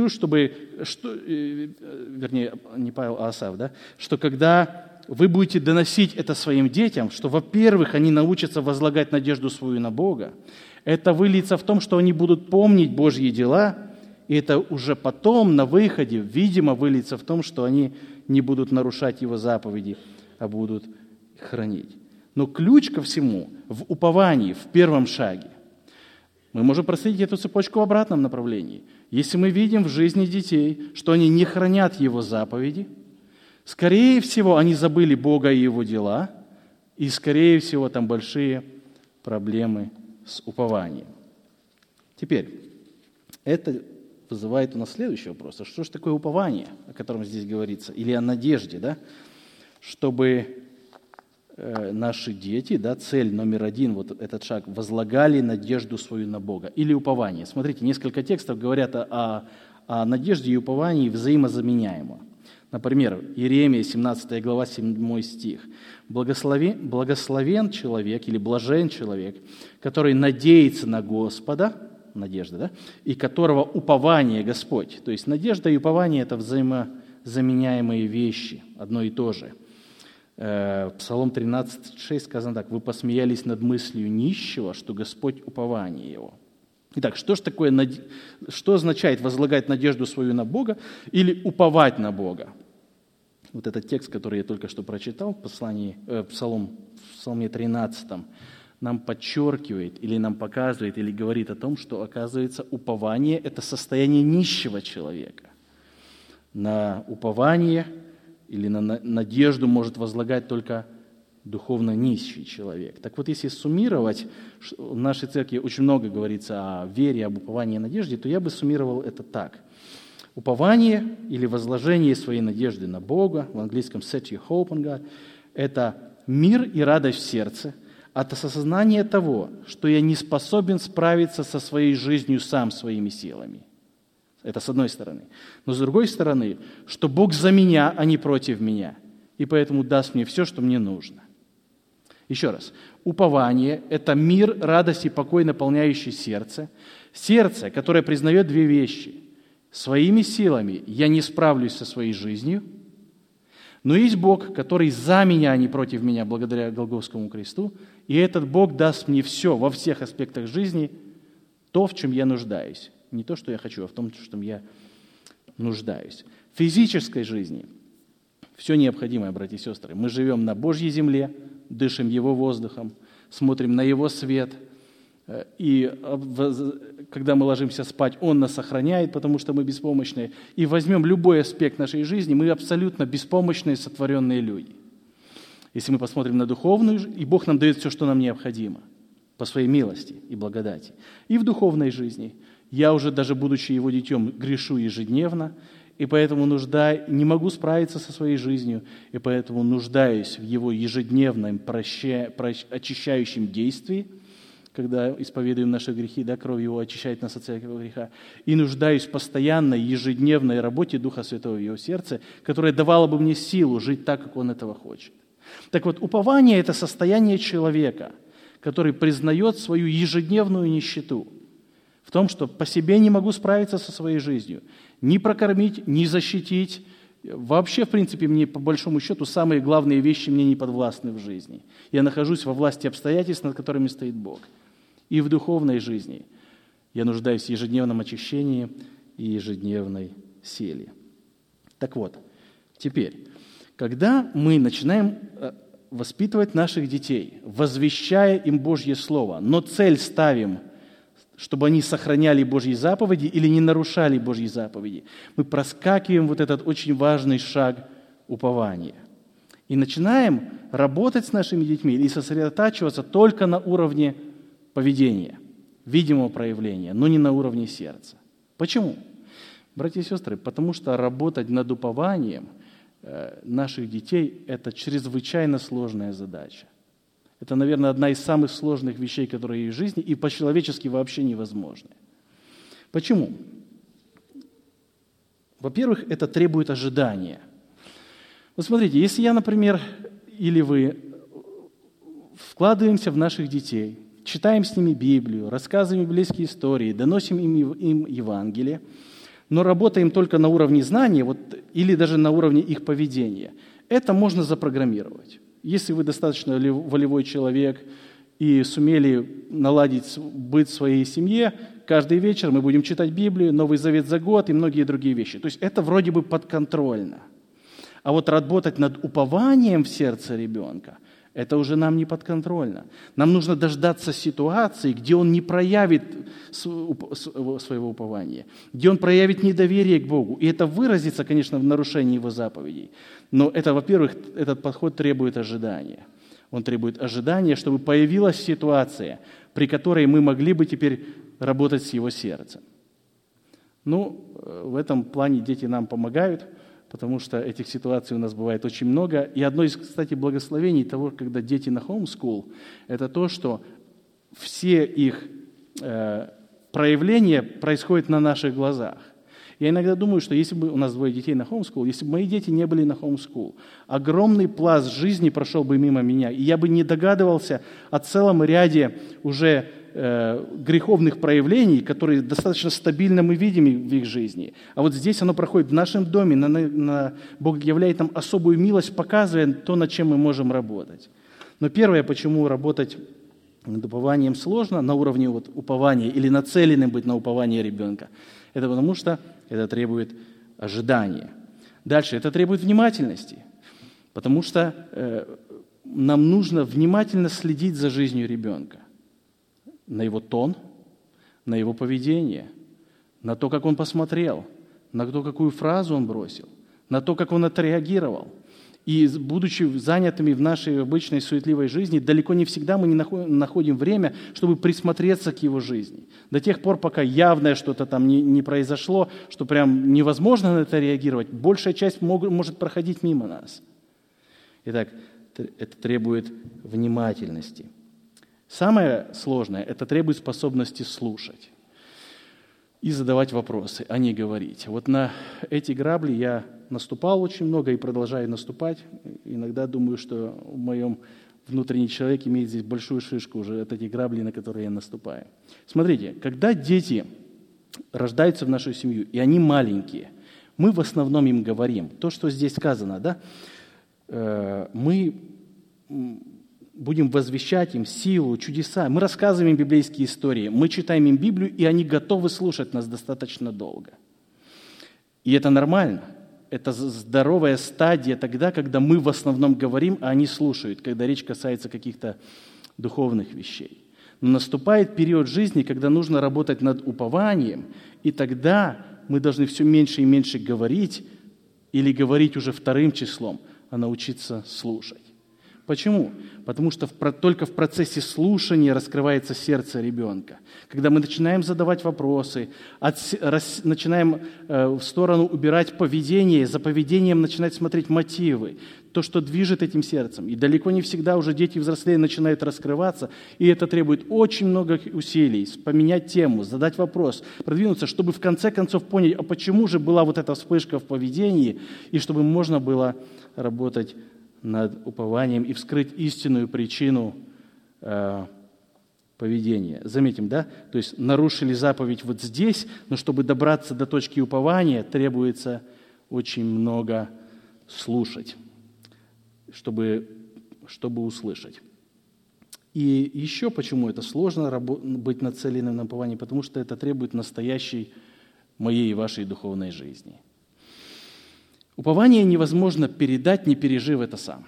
вернее, не Павел, а Асав, да, что когда вы будете доносить это своим детям, что, во-первых, они научатся возлагать надежду свою на Бога, это выльется в том, что они будут помнить Божьи дела, и это уже потом, на выходе, видимо, выльется в том, что они не будут нарушать Его заповеди, а будут их хранить. Но ключ ко всему в уповании, в первом шаге. Мы можем проследить эту цепочку в обратном направлении. Если мы видим в жизни детей, что они не хранят Его заповеди, скорее всего, они забыли Бога и Его дела, и, скорее всего, там большие проблемы с упованием. Теперь, это вызывает у нас следующий вопрос. А что же такое упование, о котором здесь говорится? Или о надежде, да? Чтобы наши дети, да, цель номер один, вот этот шаг, возлагали надежду свою на Бога. Или упование. Смотрите, несколько текстов говорят о надежде и уповании взаимозаменяемо. Например, Иеремия, 17 глава, 7 стих. «Благословен человек или блажен человек, который надеется на Господа», надежда, да, и которого упование Господь. То есть надежда и упование – это взаимозаменяемые вещи, одно и то же. Псалом 13:6 сказано так: «Вы посмеялись над мыслью нищего, что Господь упование его». Итак, что означает возлагать надежду свою на Бога или уповать на Бога? Вот этот текст, который я только что прочитал в Псалме 13, нам подчеркивает или нам показывает, или говорит о том, что, оказывается, упование – это состояние нищего человека. на упование или на надежду может возлагать только духовно нищий человек. Так вот, если суммировать, в нашей церкви очень много говорится о вере, об уповании и надежде, то я бы суммировал это так. Упование или возложение своей надежды на Бога, в английском set your hope on God, это мир и радость в сердце от осознания того, что я не способен справиться со своей жизнью сам своими силами. Это с одной стороны. Но с другой стороны, что Бог за меня, а не против меня, и поэтому даст мне все, что мне нужно. Еще раз. Упование – это мир, радость и покой, наполняющий сердце. Сердце, которое признает две вещи. Своими силами я не справлюсь со своей жизнью, но есть Бог, который за меня, а не против меня, благодаря Голгофскому кресту, и этот Бог даст мне все во всех аспектах жизни, то, в чем я нуждаюсь. Не то, что я хочу, а в том, в чем я нуждаюсь. В физической жизни все необходимое, братья и сестры. Мы живем на Божьей земле, дышим Его воздухом, смотрим на Его свет, и когда мы ложимся спать, Он нас сохраняет, потому что мы беспомощные. И возьмем любой аспект нашей жизни, мы абсолютно беспомощные, сотворенные люди. Если мы посмотрим на духовную, и Бог нам дает все, что нам необходимо, по своей милости и благодати. И в духовной жизни я уже, даже будучи Его детем, грешу ежедневно, и поэтому не могу справиться со своей жизнью, и поэтому нуждаюсь в Его ежедневном очищающем действии, когда исповедуем наши грехи, да, кровь Его очищает нас от всякого греха, и нуждаюсь в постоянной, ежедневной работе Духа Святого в Его сердце, которая давала бы мне силу жить так, как Он этого хочет. Так вот, упование – это состояние человека, который признает свою ежедневную нищету в том, что по себе не могу справиться со своей жизнью, ни прокормить, ни защитить. Вообще, в принципе, мне, по большому счету, самые главные вещи мне не подвластны в жизни. Я нахожусь во власти обстоятельств, над которыми стоит Бог. И в духовной жизни я нуждаюсь в ежедневном очищении и ежедневной силе. Так вот, теперь, когда мы начинаем воспитывать наших детей, возвещая им Божье Слово, но цель ставим, чтобы они сохраняли Божьи заповеди или не нарушали Божьи заповеди, мы проскакиваем вот этот очень важный шаг упования. И начинаем работать с нашими детьми и сосредотачиваться только на уровне поведения, видимого проявления, но не на уровне сердца. Почему? Братья и сестры, потому что работать над упованием наших детей – это чрезвычайно сложная задача. Это, наверное, одна из самых сложных вещей, которые есть в жизни, и по-человечески вообще невозможны. Почему? Во-первых, это требует ожидания. Вот смотрите, если я, например, или вы вкладываемся в наших детей, читаем с ними Библию, рассказываем библейские истории, доносим им Евангелие, но работаем только на уровне знания или даже на уровне их поведения, это можно запрограммировать. Если вы достаточно волевой человек и сумели наладить быт в своей семье, каждый вечер мы будем читать Библию, Новый Завет за год и многие другие вещи. То есть это вроде бы подконтрольно. А вот работать над упованием в сердце ребенка, это уже нам не подконтрольно. Нам нужно дождаться ситуации, где он не проявит своего упования, где он проявит недоверие к Богу. И это выразится, конечно, в нарушении Его заповедей. Но это, во-первых, этот подход требует ожидания. Он требует ожидания, чтобы появилась ситуация, при которой мы могли бы теперь работать с его сердцем. В этом плане дети нам помогают, потому что этих ситуаций у нас бывает очень много. И одно из, кстати, благословений того, когда дети на homeschool, это то, что все их проявления происходят на наших глазах. Я иногда думаю, что если бы у нас двое детей на homeschool, если бы мои дети не были на homeschool, огромный пласт жизни прошел бы мимо меня, и я бы не догадывался о целом ряде уже греховных проявлений, которые достаточно стабильно мы видим в их жизни. А вот здесь оно проходит в нашем доме, Бог являет нам особую милость, показывая то, над чем мы можем работать. Но первое, почему работать над упованием сложно, на уровне упования или нацеленным быть на упование ребенка, это потому что это требует ожидания. Дальше, это требует внимательности, потому что нам нужно внимательно следить за жизнью ребенка, на его тон, на его поведение, на то, как он посмотрел, на то, какую фразу он бросил, на то, как он отреагировал. И будучи занятыми в нашей обычной суетливой жизни, далеко не всегда мы не находим время, чтобы присмотреться к его жизни. До тех пор, пока явное что-то там не произошло, что прям невозможно на это реагировать, большая часть может проходить мимо нас. Итак, это требует внимательности. Самое сложное – это требует способности слушать и задавать вопросы, а не говорить. Вот на эти грабли я наступал очень много и продолжаю наступать. Иногда думаю, что в моем внутренний человек имеет здесь большую шишку уже от этих граблей, на которые я наступаю. Смотрите, когда дети рождаются в нашу семью, и они маленькие, мы в основном им говорим. То, что здесь сказано, да, мы будем возвещать им силу, чудеса. Мы рассказываем библейские истории, мы читаем им Библию, и они готовы слушать нас достаточно долго. И это нормально. Это здоровая стадия тогда, когда мы в основном говорим, а они слушают, когда речь касается каких-то духовных вещей. Но наступает период жизни, когда нужно работать над упованием, и тогда мы должны все меньше и меньше говорить, или говорить уже вторым числом, а научиться слушать. Почему? Потому что только в процессе слушания раскрывается сердце ребенка. Когда мы начинаем задавать вопросы, начинаем в сторону убирать поведение, за поведением начинать смотреть мотивы, то, что движет этим сердцем. И далеко не всегда уже дети взрослее начинают раскрываться, и это требует очень много усилий, поменять тему, задать вопрос, продвинуться, чтобы в конце концов понять, а почему же была вот эта вспышка в поведении, и чтобы можно было работать над упованием и вскрыть истинную причину поведения. Заметим, да? То есть нарушили заповедь вот здесь, но чтобы добраться до точки упования, требуется очень много слушать, чтобы услышать. И еще почему это сложно быть нацеленным на упование? Потому что это требует настоящей моей и вашей духовной жизни. Упование невозможно передать, не пережив это сам.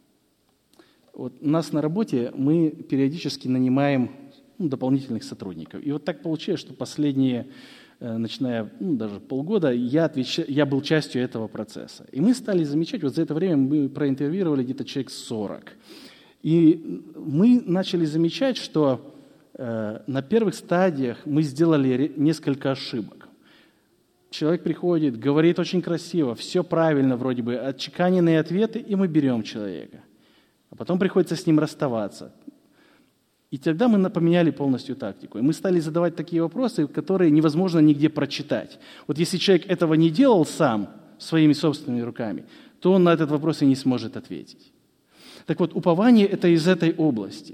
Вот у нас на работе мы периодически нанимаем дополнительных сотрудников. И вот так получилось, что последние, начиная даже полгода, я был частью этого процесса. И мы стали замечать, вот за это время мы проинтервьюировали где-то человек 40. И мы начали замечать, что на первых стадиях мы сделали несколько ошибок. Человек приходит, говорит очень красиво, все правильно вроде бы, отчеканенные ответы, и мы берем человека. А потом приходится с ним расставаться. И тогда мы поменяли полностью тактику. И мы стали задавать такие вопросы, которые невозможно нигде прочитать. Вот если человек этого не делал сам, своими собственными руками, то он на этот вопрос и не сможет ответить. Так вот, упование – это из этой области.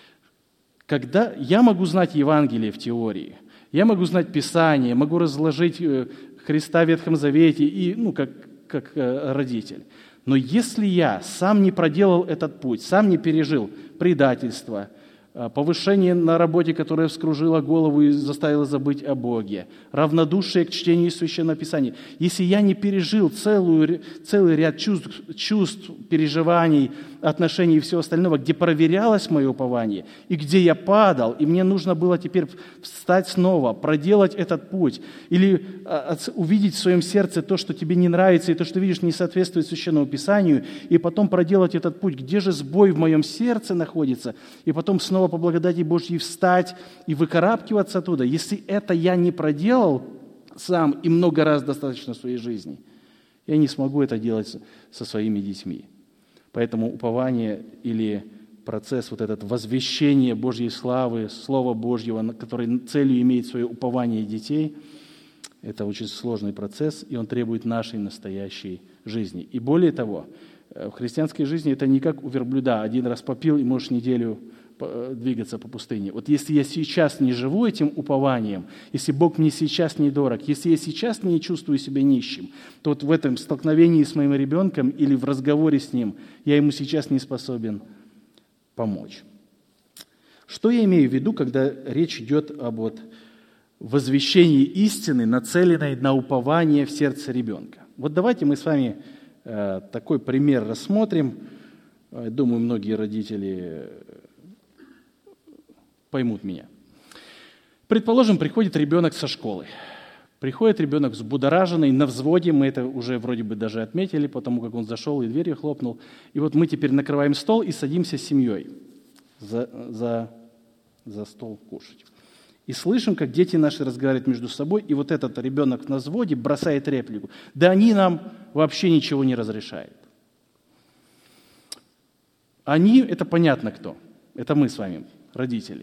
Когда я могу знать Евангелие в теории, я могу знать Писание, могу разложить Христа в Ветхом Завете, и, как родитель. Но если я сам не проделал этот путь, сам не пережил предательство, повышение на работе, которое вскружило голову и заставило забыть о Боге, равнодушие к чтению Священного Писания. Если я не пережил целый ряд чувств, переживаний, отношений и всего остального, где проверялось мое упование, и где я падал, и мне нужно было теперь встать снова, проделать этот путь, или увидеть в своем сердце то, что тебе не нравится, и то, что видишь, не соответствует Священному Писанию, и потом проделать этот путь, где же сбой в моем сердце находится, и потом снова по благодати Божьей встать и выкарабкиваться оттуда. Если это я не проделал сам и много раз достаточно в своей жизни, я не смогу это делать со своими детьми. Поэтому упование или процесс вот этот возвещения Божьей славы, Слова Божьего, который целью имеет свое упование детей, это очень сложный процесс, и он требует нашей настоящей жизни. И более того, в христианской жизни это не как у верблюда. Один раз попил, и можешь неделю двигаться по пустыне. Вот если я сейчас не живу этим упованием, если Бог мне сейчас не дорог, если я сейчас не чувствую себя нищим, то вот в этом столкновении с моим ребенком или в разговоре с ним я ему сейчас не способен помочь. Что я имею в виду, когда речь идет об возвещении истины, нацеленной на упование в сердце ребенка? Вот давайте мы с вами такой пример рассмотрим. Думаю, многие родители поймут меня. Предположим, приходит ребенок со школы. Приходит ребенок взбудораженный, на взводе, мы это уже вроде бы даже отметили, потому как он зашел и дверью хлопнул. И вот мы теперь накрываем стол и садимся с семьей за стол кушать. И слышим, как дети наши разговаривают между собой, и вот этот ребенок на взводе бросает реплику: «Да они нам вообще ничего не разрешают». Они – это понятно кто. Это мы с вами, родители.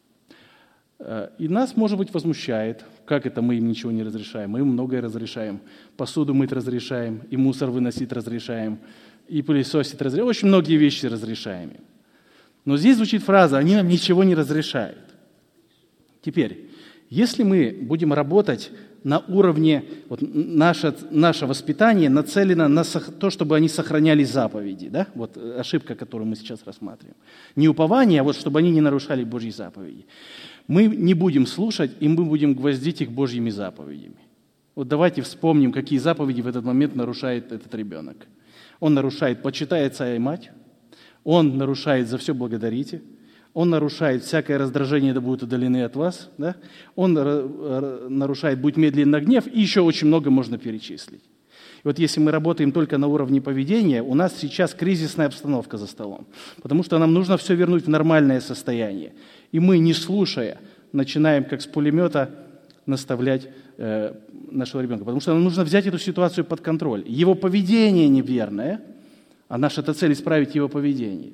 И нас, может быть, возмущает, как это мы им ничего не разрешаем. Мы им многое разрешаем. Посуду мыть разрешаем, и мусор выносить разрешаем, и пылесосить разрешаем. Очень многие вещи разрешаем. Но здесь звучит фраза: «Они нам ничего не разрешают». Теперь, если мы будем работать на уровне, вот наше воспитание нацелено на то, чтобы они сохраняли заповеди, да? Вот ошибка, которую мы сейчас рассматриваем. Не упование, а вот чтобы они не нарушали Божьи заповеди. Мы не будем слушать, и мы будем гвоздить их Божьими заповедями. Вот давайте вспомним, какие заповеди в этот момент нарушает этот ребенок. Он нарушает «почитай отца и мать», он нарушает «за все благодарите», он нарушает «всякое раздражение да будут удалены от вас», да? Он нарушает «будь медлен на гнев», и еще очень много можно перечислить. И вот если мы работаем только на уровне поведения, у нас сейчас кризисная обстановка за столом, потому что нам нужно все вернуть в нормальное состояние. И мы, не слушая, начинаем как с пулемета наставлять нашего ребенка, потому что нам нужно взять эту ситуацию под контроль. Его поведение неверное, а наша цель – исправить его поведение.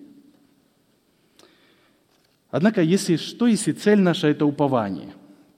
Однако, если цель наша – это упование,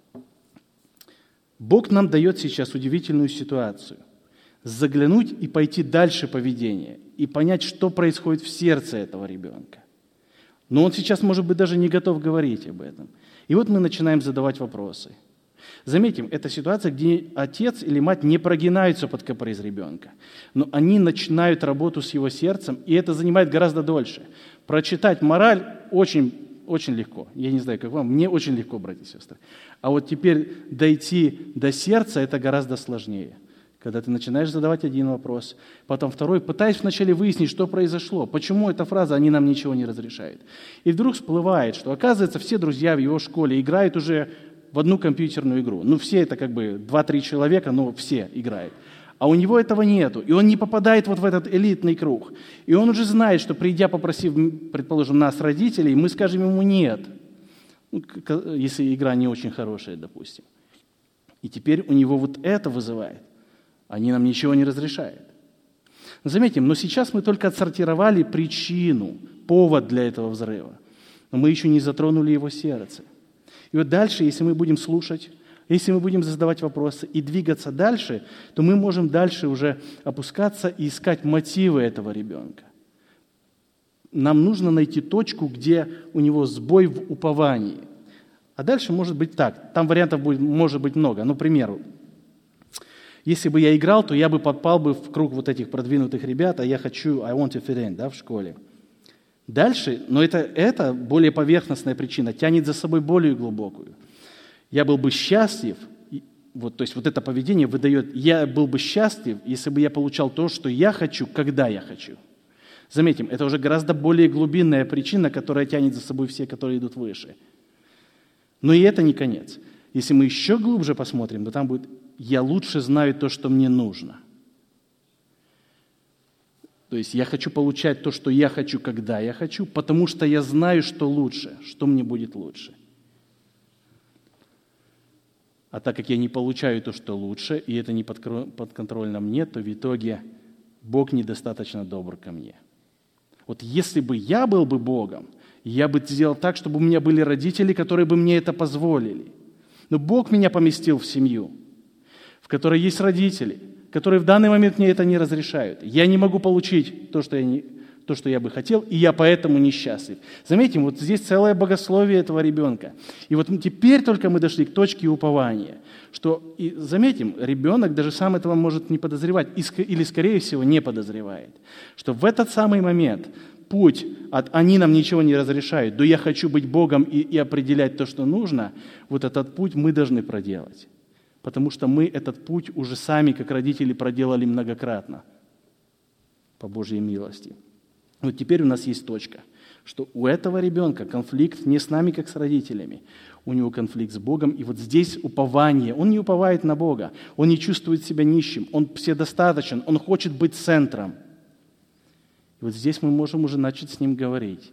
Бог нам дает сейчас удивительную ситуацию – заглянуть и пойти дальше поведения, и понять, что происходит в сердце этого ребенка. Но он сейчас, может быть, даже не готов говорить об этом. И вот мы начинаем задавать вопросы. Заметим, это ситуация, где отец или мать не прогинаются под каприз ребенка, но они начинают работу с его сердцем, и это занимает гораздо дольше. Прочитать мораль очень легко. Я не знаю, как вам, мне очень легко, братья и сестры. А вот теперь дойти до сердца – это гораздо сложнее. Когда ты начинаешь задавать один вопрос, потом второй, пытаясь вначале выяснить, что произошло, почему эта фраза «они нам ничего не разрешают». И вдруг всплывает, что, оказывается, все друзья в его школе играют уже в одну компьютерную игру. Ну, все это как бы 2-3 человека, но все играют. А у него этого нету, и он не попадает вот в этот элитный круг. И он уже знает, что, придя, попросив, предположим, нас, родителей, мы скажем ему «нет», если игра не очень хорошая, допустим. И теперь у него вот это вызывает. Они нам ничего не разрешают. Заметим, но сейчас мы только отсортировали причину, повод для этого взрыва. Но мы еще не затронули его сердце. И вот дальше, если мы будем слушать, если мы будем задавать вопросы и двигаться дальше, то мы можем дальше уже опускаться и искать мотивы этого ребенка. Нам нужно найти точку, где у него сбой в уповании. А дальше может быть так. Там вариантов может быть много. Ну, к примеру, если бы я играл, то я бы попал бы в круг вот этих продвинутых ребят, а я хочу, I want to fit in, да, в школе. Дальше, но это более поверхностная причина, тянет за собой более глубокую. Я был бы счастлив, то есть вот это поведение выдает, я был бы счастлив, если бы я получал то, что я хочу, когда я хочу. Заметим, это уже гораздо более глубинная причина, которая тянет за собой все, которые идут выше. Но и это не конец. Если мы еще глубже посмотрим, то там будет «я лучше знаю то, что мне нужно». То есть я хочу получать то, что я хочу, когда я хочу, потому что я знаю, что лучше, что мне будет лучше. А так как я не получаю то, что лучше, и это не подконтрольно мне, то в итоге Бог недостаточно добр ко мне. Вот если бы я был бы Богом, я бы сделал так, чтобы у меня были родители, которые бы мне это позволили. Но Бог меня поместил в семью, в которой есть родители, которые в данный момент мне это не разрешают. Я не могу получить то, что я бы хотел, и я поэтому несчастлив. Заметим, вот здесь целое богословие этого ребенка. И вот теперь только мы дошли к точке упования. Что, и заметим, ребенок даже сам этого может не подозревать, или, скорее всего, не подозревает. Что в этот самый момент путь от «они нам ничего не разрешают», до «я хочу быть Богом и определять то, что нужно», вот этот путь мы должны проделать. Потому что мы этот путь уже сами, как родители, проделали многократно по Божьей милости. Вот теперь у нас есть точка. что у этого ребенка конфликт не с нами, как с родителями, у него конфликт с Богом, и вот здесь упование. Он не уповает на Бога, он не чувствует себя нищим, он вседостаточен, он хочет быть центром. И вот здесь мы можем уже начать с ним говорить.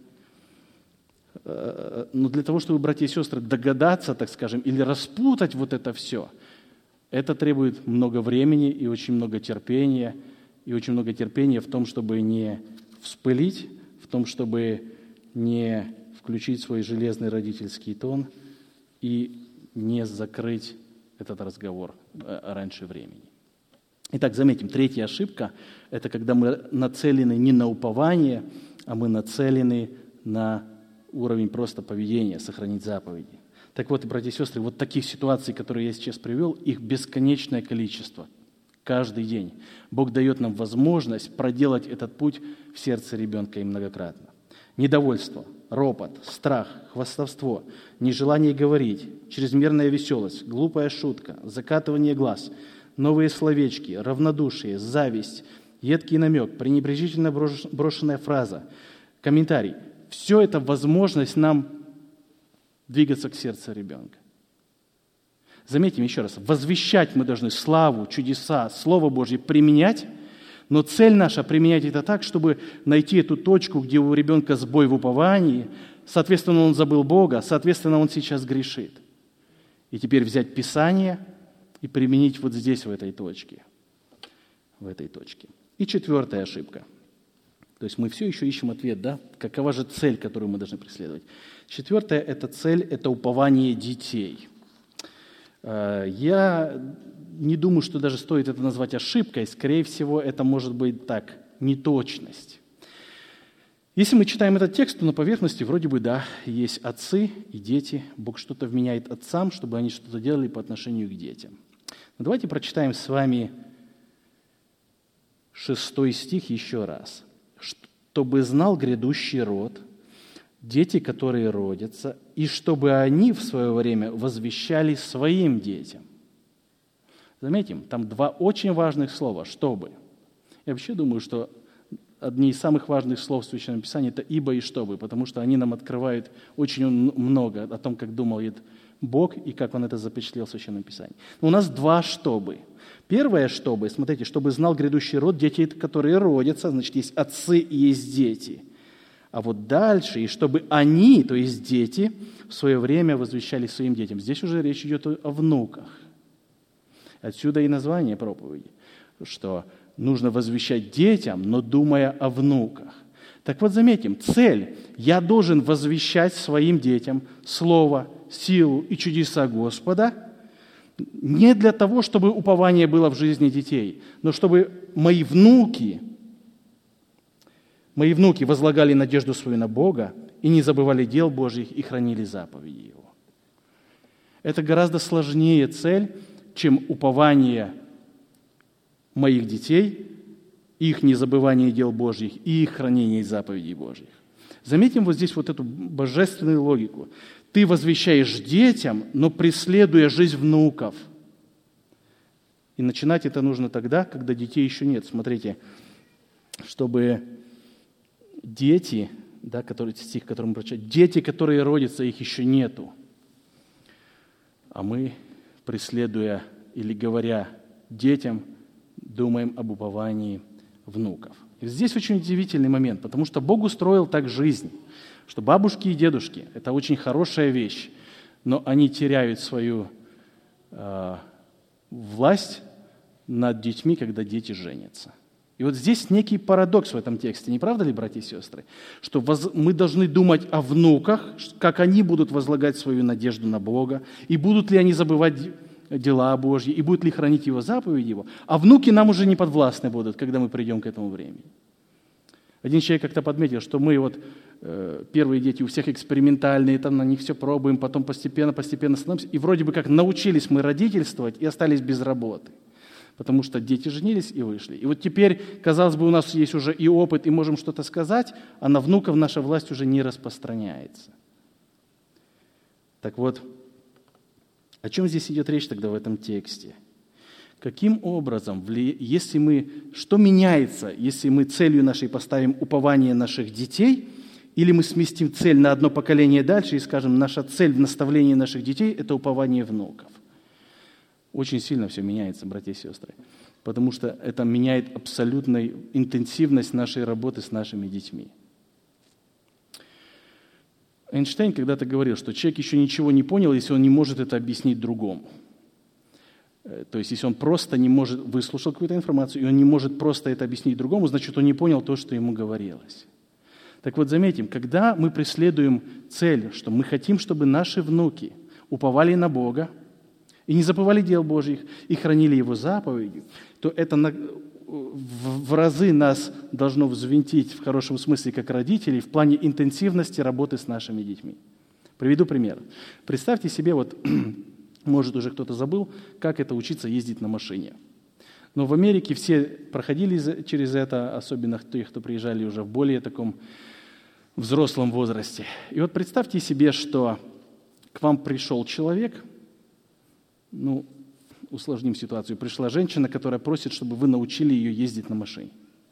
Но для того, чтобы, братья и сестры, догадаться, так скажем, или распутать вот это все, это требует много времени и очень много терпения, в том, чтобы не вспылить, в том, чтобы не включить свой железный родительский тон и не закрыть этот разговор раньше времени. Итак, заметим, третья ошибка – это когда мы нацелены не на упование, а мы нацелены на уровень просто поведения, сохранить заповеди. Так вот, братья и сестры, вот таких ситуаций, которые я сейчас привел, их бесконечное количество. Каждый день. Бог дает нам возможность проделать этот путь в сердце ребенка и многократно. Недовольство, ропот, страх, хвастовство, нежелание говорить, чрезмерная веселость, глупая шутка, закатывание глаз, новые словечки, равнодушие, зависть, едкий намек, пренебрежительно брошенная фраза, комментарий. Все это возможность нам двигаться к сердцу ребенка. Заметим еще раз, возвещать мы должны славу, чудеса, Слово Божье применять, но цель наша применять это так, чтобы найти эту точку, где у ребенка сбой в уповании, соответственно, он забыл Бога, соответственно, он сейчас грешит. И теперь взять Писание и применить вот здесь, в этой точке. И четвертая ошибка. То есть мы все еще ищем ответ, да? Какова же цель, которую мы должны преследовать? Четвертая цель – это упование детей. Я не думаю, что даже стоит это назвать ошибкой. Скорее всего, это может быть так, неточность. Если мы читаем этот текст, то на поверхности вроде бы, да, есть отцы и дети. Бог что-то вменяет отцам, чтобы они что-то делали по отношению к детям. Но давайте прочитаем с вами 6 стих еще раз. «Чтобы знал грядущий род, дети, которые родятся, и чтобы они в свое время возвещали своим детям». Заметим, там 2 очень важных слова «чтобы». Я вообще думаю, что одни из самых важных слов в Священном Писании – это «ибо» и «чтобы», потому что они нам открывают очень много о том, как думает Бог и как Он это запечатлел в Священном Писании. Но у нас 2 «чтобы». Первое «чтобы», смотрите, «чтобы знал грядущий род, дети, которые родятся», значит, есть отцы и есть дети. А вот дальше, и чтобы они, то есть дети, в свое время возвещали своим детям. Здесь уже речь идет о внуках. Отсюда и название проповеди, что нужно возвещать детям, но думая о внуках. Так вот, заметим, цель. Я должен возвещать своим детям слово, силу и чудеса Господа не для того, чтобы упование было в жизни детей, но чтобы мои внуки возлагали надежду свою на Бога и не забывали дел Божьих и хранили заповеди Его. Это гораздо сложнее цель, чем упование моих детей, их незабывание дел Божьих и их хранение заповедей Божьих. Заметим вот здесь вот эту божественную логику. Ты возвещаешь детям, но преследуя жизнь внуков. И начинать это нужно тогда, когда детей еще нет. Смотрите, чтобы дети, да, стих, который мы прочитали, дети, которые родятся, их еще нету. А мы, преследуя или говоря детям, думаем об уповании внуков. И здесь очень удивительный момент, потому что Бог устроил так жизнь, что бабушки и дедушки – это очень хорошая вещь, но они теряют свою власть над детьми, когда дети женятся. И вот здесь некий парадокс в этом тексте, не правда ли, братья и сестры? Что мы должны думать о внуках, как они будут возлагать свою надежду на Бога, и будут ли они забывать дела Божьи, и будут ли хранить Его заповеди Его, а внуки нам уже не подвластны будут, когда мы придем к этому времени. Один человек как-то подметил, что мы вот первые дети у всех экспериментальные, там на них все пробуем, потом постепенно становимся, и вроде бы как научились мы родительствовать и остались без работы, потому что дети женились и вышли. И вот теперь, казалось бы, у нас есть уже и опыт, и можем что-то сказать, а на внуков наша власть уже не распространяется. Так вот, о чем здесь идет речь тогда в этом тексте? Каким образом, что меняется, если мы целью нашей поставим упование наших детей Или мы сместим цель на одно поколение дальше и скажем, наша цель в наставлении наших детей – это упование внуков. Очень сильно все меняется, братья и сестры, потому что это меняет абсолютную интенсивность нашей работы с нашими детьми. Эйнштейн когда-то говорил, что человек еще ничего не понял, если он не может это объяснить другому. То есть, если он просто не может, выслушал какую-то информацию, и он не может просто это объяснить другому, значит, он не понял то, что ему говорилось. Так вот, заметим, когда мы преследуем цель, что мы хотим, чтобы наши внуки уповали на Бога и не забывали дел Божьих, и хранили Его заповеди, то это в разы нас должно взвинтить в хорошем смысле как родителей в плане интенсивности работы с нашими детьми. Приведу пример. Представьте себе, вот, может, уже кто-то забыл, как это учиться ездить на машине. Но в Америке все проходили через это, особенно те, кто приезжали уже в более таком взрослом возрасте. И вот представьте себе, что к вам пришел человек, усложним ситуацию, пришла женщина, которая просит, чтобы вы научили ее ездить на машине.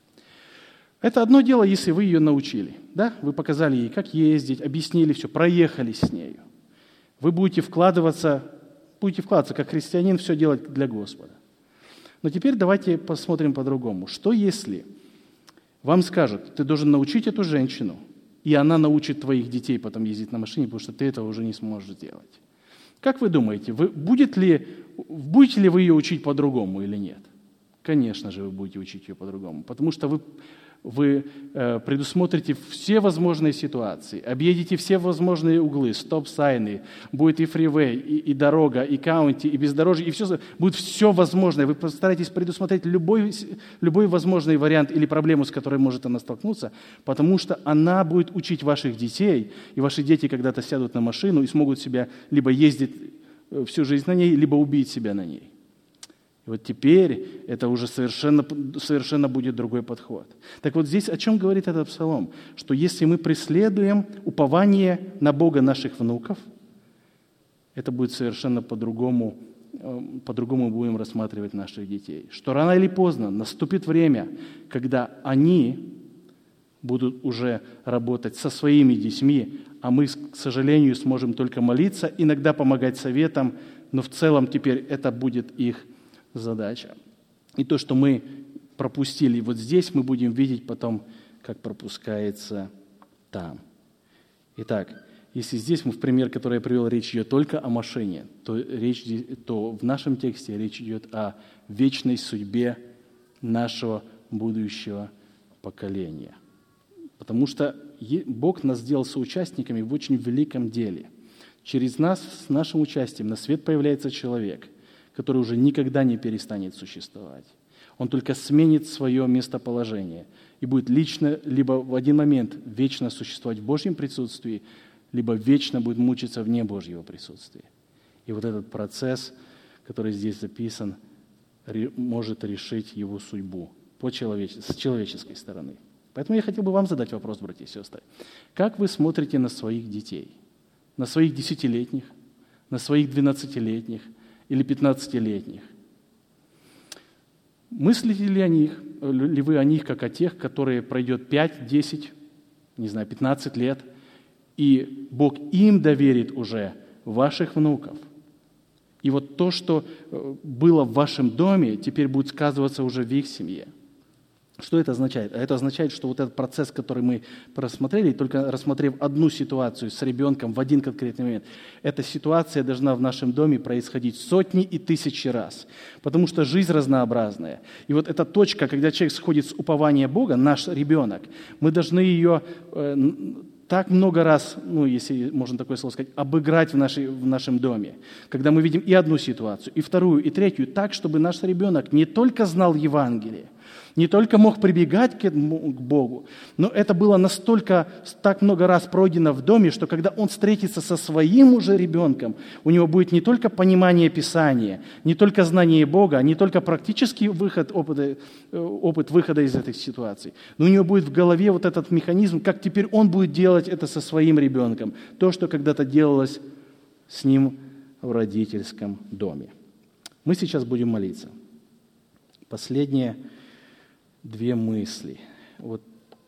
Это одно дело, если вы ее научили, да? Вы показали ей, как ездить, объяснили все, проехались с нею. Вы будете вкладываться как христианин, все делать для Господа. Но теперь давайте посмотрим по-другому. Что если вам скажут, ты должен научить эту женщину, и она научит твоих детей потом ездить на машине, потому что ты этого уже не сможешь сделать? Как вы думаете, будете ли вы ее учить по-другому или нет? Конечно же, вы будете учить ее по-другому, потому что вы предусмотрите все возможные ситуации, объедете все возможные углы, стоп-сайны, будет и фривей, и дорога, и каунти, и бездорожье, и все, будет все возможное. Вы постараетесь предусмотреть любой возможный вариант или проблему, с которой может она столкнуться, потому что она будет учить ваших детей, и ваши дети когда-то сядут на машину и смогут себя либо ездить всю жизнь на ней, либо убить себя на ней. И вот теперь это уже совершенно будет другой подход. Так вот здесь о чем говорит этот псалом? Что если мы преследуем упование на Бога наших внуков, это будет совершенно по-другому будем рассматривать наших детей. Что рано или поздно наступит время, когда они будут уже работать со своими детьми, а мы, к сожалению, сможем только молиться, иногда помогать советам, но в целом теперь это будет их задача. И то, что мы пропустили вот здесь, мы будем видеть потом, как пропускается там. Итак, если здесь мы в пример, который я привел, речь идет только о машине, то в нашем тексте речь идет о вечной судьбе нашего будущего поколения. Потому что Бог нас сделал соучастниками в очень великом деле. Через нас, с нашим участием, на свет появляется человек, который уже никогда не перестанет существовать. Он только сменит свое местоположение и будет лично, либо в один момент вечно существовать в Божьем присутствии, либо вечно будет мучиться вне Божьего присутствия. И вот этот процесс, который здесь записан, может решить его судьбу с человеческой стороны. Поэтому я хотел бы вам задать вопрос, братья и сестры. Как вы смотрите на своих детей? На своих 10-летних, на своих 12-летних или 15-летних? Мыслите ли вы о них, как о тех, которые пройдет 5, 10, 15 лет, и Бог им доверит уже ваших внуков? И вот то, что было в вашем доме, теперь будет сказываться уже в их семье. Что это означает? Это означает, что вот этот процесс, который мы просмотрели, только рассмотрев одну ситуацию с ребенком в один конкретный момент, эта ситуация должна в нашем доме происходить сотни и тысячи раз, потому что жизнь разнообразная. И вот эта точка, когда человек сходит с упования Бога, наш ребенок, мы должны ее так много раз, если можно такое слово сказать, обыграть в нашем доме, когда мы видим и одну ситуацию, и вторую, и третью, так, чтобы наш ребенок не только знал Евангелие, не только мог прибегать к Богу, но это было так много раз пройдено в доме, что когда он встретится со своим уже ребенком, у него будет не только понимание Писания, не только знание Бога, не только практический опыт выхода из этой ситуации, но у него будет в голове вот этот механизм, как теперь он будет делать это со своим ребенком, то, что когда-то делалось с ним в родительском доме. Мы сейчас будем молиться. Последние 2 мысли. Вот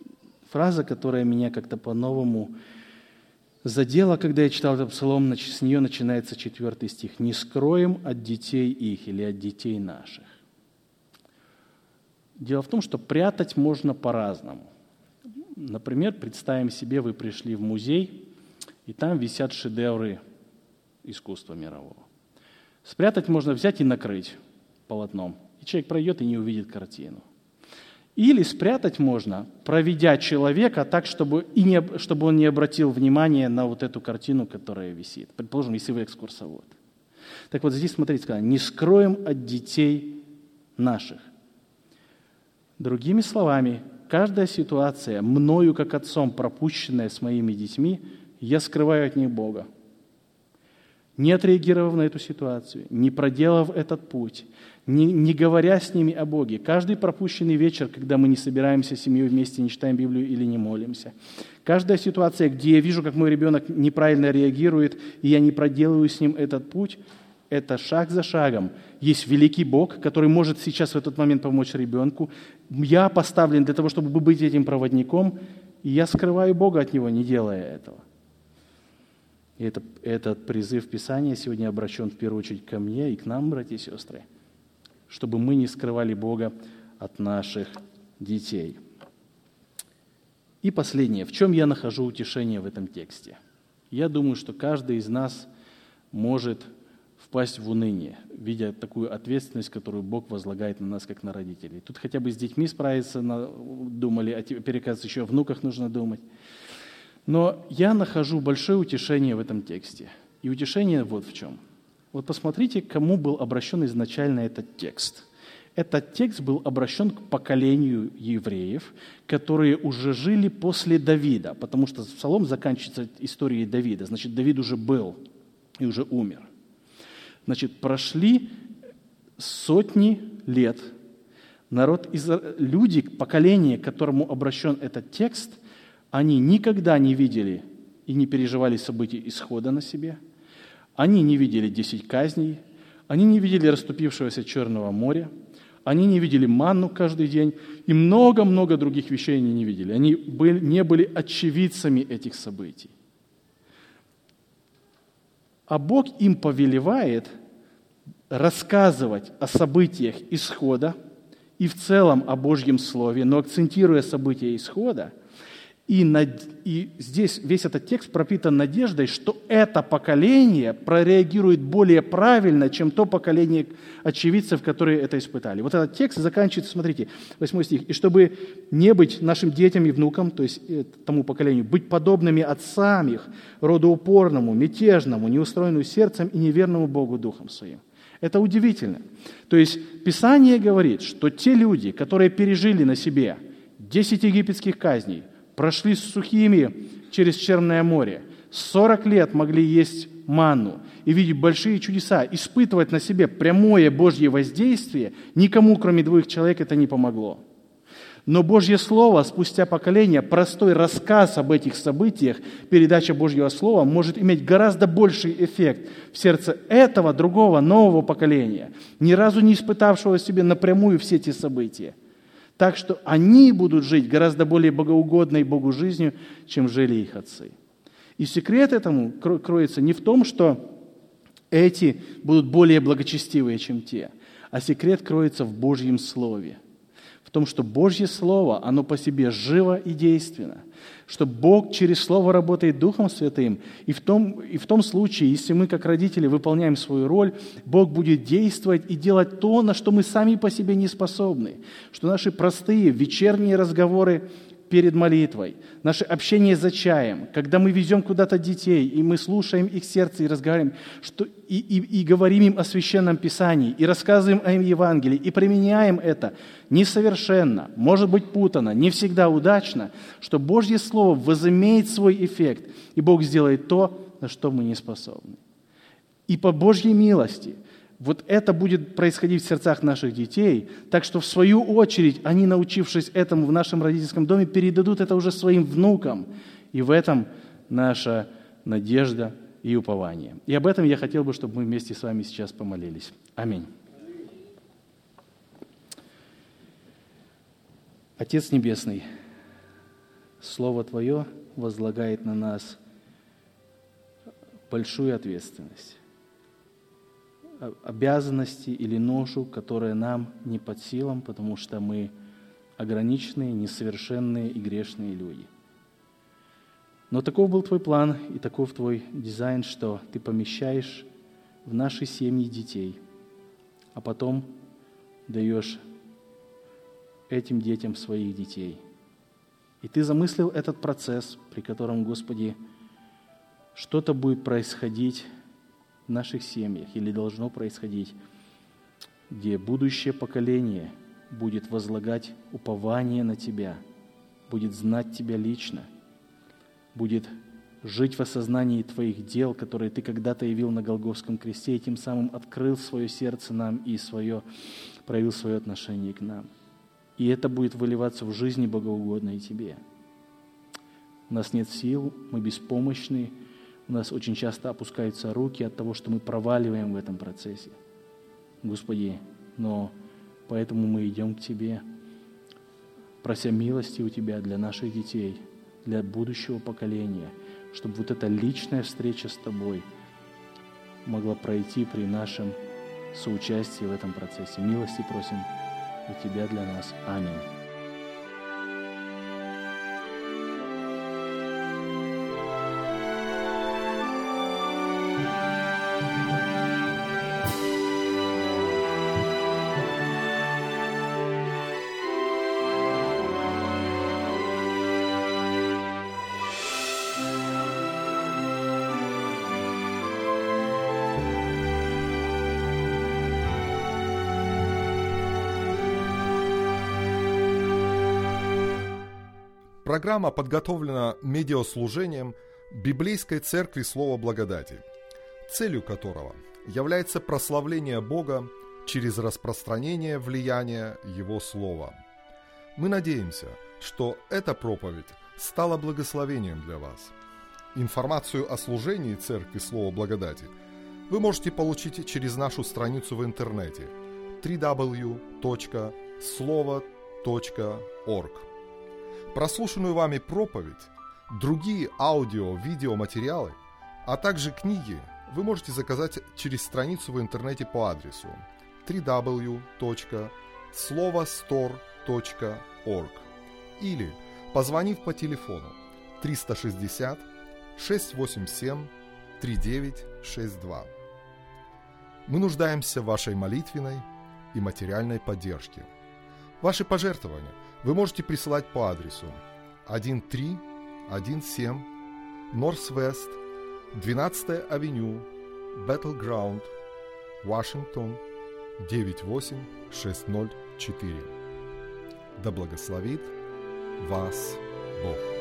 фраза, которая меня как-то по-новому задела, когда я читал этот псалом, с нее начинается 4 стих. «Не скроем от детей их или от детей наших». Дело в том, что прятать можно по-разному. Например, представим себе, вы пришли в музей, и там висят шедевры искусства мирового. Спрятать можно взять и накрыть полотном, и человек пройдет и не увидит картину. Или спрятать можно, проведя человека так, чтобы он не обратил внимания на вот эту картину, которая висит. Предположим, если вы экскурсовод. Так вот здесь, смотрите, сказано, «не скроем от детей наших». Другими словами, каждая ситуация, мною как отцом, пропущенная с моими детьми, я скрываю от них Бога. Не отреагировав на эту ситуацию, не проделав этот путь, не говоря с ними о Боге. Каждый пропущенный вечер, когда мы не собираемся с семьей вместе, не читаем Библию или не молимся. Каждая ситуация, где я вижу, как мой ребенок неправильно реагирует, и я не проделываю с ним этот путь, это шаг за шагом. Есть великий Бог, который может сейчас в этот момент помочь ребенку. Я поставлен для того, чтобы быть этим проводником, и я скрываю Бога от него, не делая этого. И этот призыв Писания сегодня обращен в первую очередь ко мне и к нам, братья и сестры, чтобы мы не скрывали Бога от наших детей. И последнее. В чем я нахожу утешение в этом тексте? Я думаю, что каждый из нас может впасть в уныние, видя такую ответственность, которую Бог возлагает на нас, как на родителей. Тут хотя бы с детьми справиться думали, а теперь, оказывается, еще о внуках нужно думать. Но я нахожу большое утешение в этом тексте. И утешение вот в чем. Вот посмотрите, к кому был обращен изначально этот текст. Этот текст был обращен к поколению евреев, которые уже жили после Давида, потому что Псалом заканчивается историей Давида. Значит, Давид уже был и уже умер. Значит, прошли сотни лет. Люди, поколение, к которому обращен этот текст, они никогда не видели и не переживали события исхода на себе. Они не видели 10 казней, они не видели расступившегося Черного моря, они не видели манну каждый день, и много-много других вещей они не видели. Они не были очевидцами этих событий. А Бог им повелевает рассказывать о событиях исхода и в целом о Божьем Слове, но акцентируя события исхода. И здесь весь этот текст пропитан надеждой, что это поколение прореагирует более правильно, чем то поколение очевидцев, которые это испытали. Вот этот текст заканчивается, смотрите, 8 стих. «И чтобы не быть нашим детям и внукам, то есть тому поколению, быть подобными отцам их, роду упорному, мятежному, неустроенному сердцем и неверному Богу духом своим». Это удивительно. То есть Писание говорит, что те люди, которые пережили на себе 10 египетских казней, прошли сухими через Черное море, 40 лет могли есть манну и видеть большие чудеса, испытывать на себе прямое Божье воздействие, никому, кроме 2 человек, это не помогло. Но Божье Слово, спустя поколения, простой рассказ об этих событиях, передача Божьего Слова может иметь гораздо больший эффект в сердце этого другого, нового поколения, ни разу не испытавшего себе напрямую все эти события. Так что они будут жить гораздо более богоугодной Богу жизнью, чем жили их отцы. И секрет этому кроется не в том, что эти будут более благочестивые, чем те, а секрет кроется в Божьем Слове. В том, что Божье Слово, оно по себе живо и действенно, что Бог через Слово работает Духом Святым, и в том случае, если мы, как родители, выполняем свою роль, Бог будет действовать и делать то, на что мы сами по себе не способны, что наши простые вечерние разговоры перед молитвой, наше общение за чаем, когда мы везем куда-то детей, и мы слушаем их сердце и разговариваем, и говорим им о Священном Писании, и рассказываем о им Евангелии, и применяем это несовершенно, может быть путано, не всегда удачно, что Божье Слово возымеет свой эффект, и Бог сделает то, на что мы не способны. И по Божьей милости вот это будет происходить в сердцах наших детей, так что в свою очередь они, научившись этому в нашем родительском доме, передадут это уже своим внукам. И в этом наша надежда и упование. И об этом я хотел бы, чтобы мы вместе с вами сейчас помолились. Аминь. Отец Небесный, Слово Твое возлагает на нас большую ответственность, обязанности или ношу, которые нам не под силам, потому что мы ограниченные, несовершенные и грешные люди. Но таков был Твой план и таков Твой дизайн, что Ты помещаешь в наши семьи детей, а потом даешь этим детям своих детей. И Ты замыслил этот процесс, при котором, Господи, что-то будет происходить в наших семьях или должно происходить, где будущее поколение будет возлагать упование на Тебя, будет знать Тебя лично, будет жить в осознании Твоих дел, которые Ты когда-то явил на Голгофском кресте, и тем самым открыл свое сердце нам и проявил свое отношение к нам. И это будет выливаться в жизни богоугодной Тебе. У нас нет сил, мы беспомощны, у нас очень часто опускаются руки от того, что мы проваливаем в этом процессе. Господи, но поэтому мы идем к Тебе, прося милости у Тебя для наших детей, для будущего поколения, чтобы вот эта личная встреча с Тобой могла пройти при нашем соучастии в этом процессе. Милости просим у Тебя для нас. Аминь. Программа подготовлена медиаслужением Библейской Церкви Слова Благодати, целью которого является прославление Бога через распространение влияния Его Слова. Мы надеемся, что эта проповедь стала благословением для вас. Информацию о служении Церкви Слова Благодати вы можете получить через нашу страницу в интернете www.slovo.org. Прослушанную вами проповедь, другие аудио-видеоматериалы, а также книги вы можете заказать через страницу в интернете по адресу www.slovostore.org или позвонив по телефону 360 687 3962. Мы нуждаемся в вашей молитвенной и материальной поддержке. Ваши пожертвования вы можете присылать по адресу 1317 Northwest 12-я авеню, Battleground, Вашингтон, 98604. Да благословит вас Бог.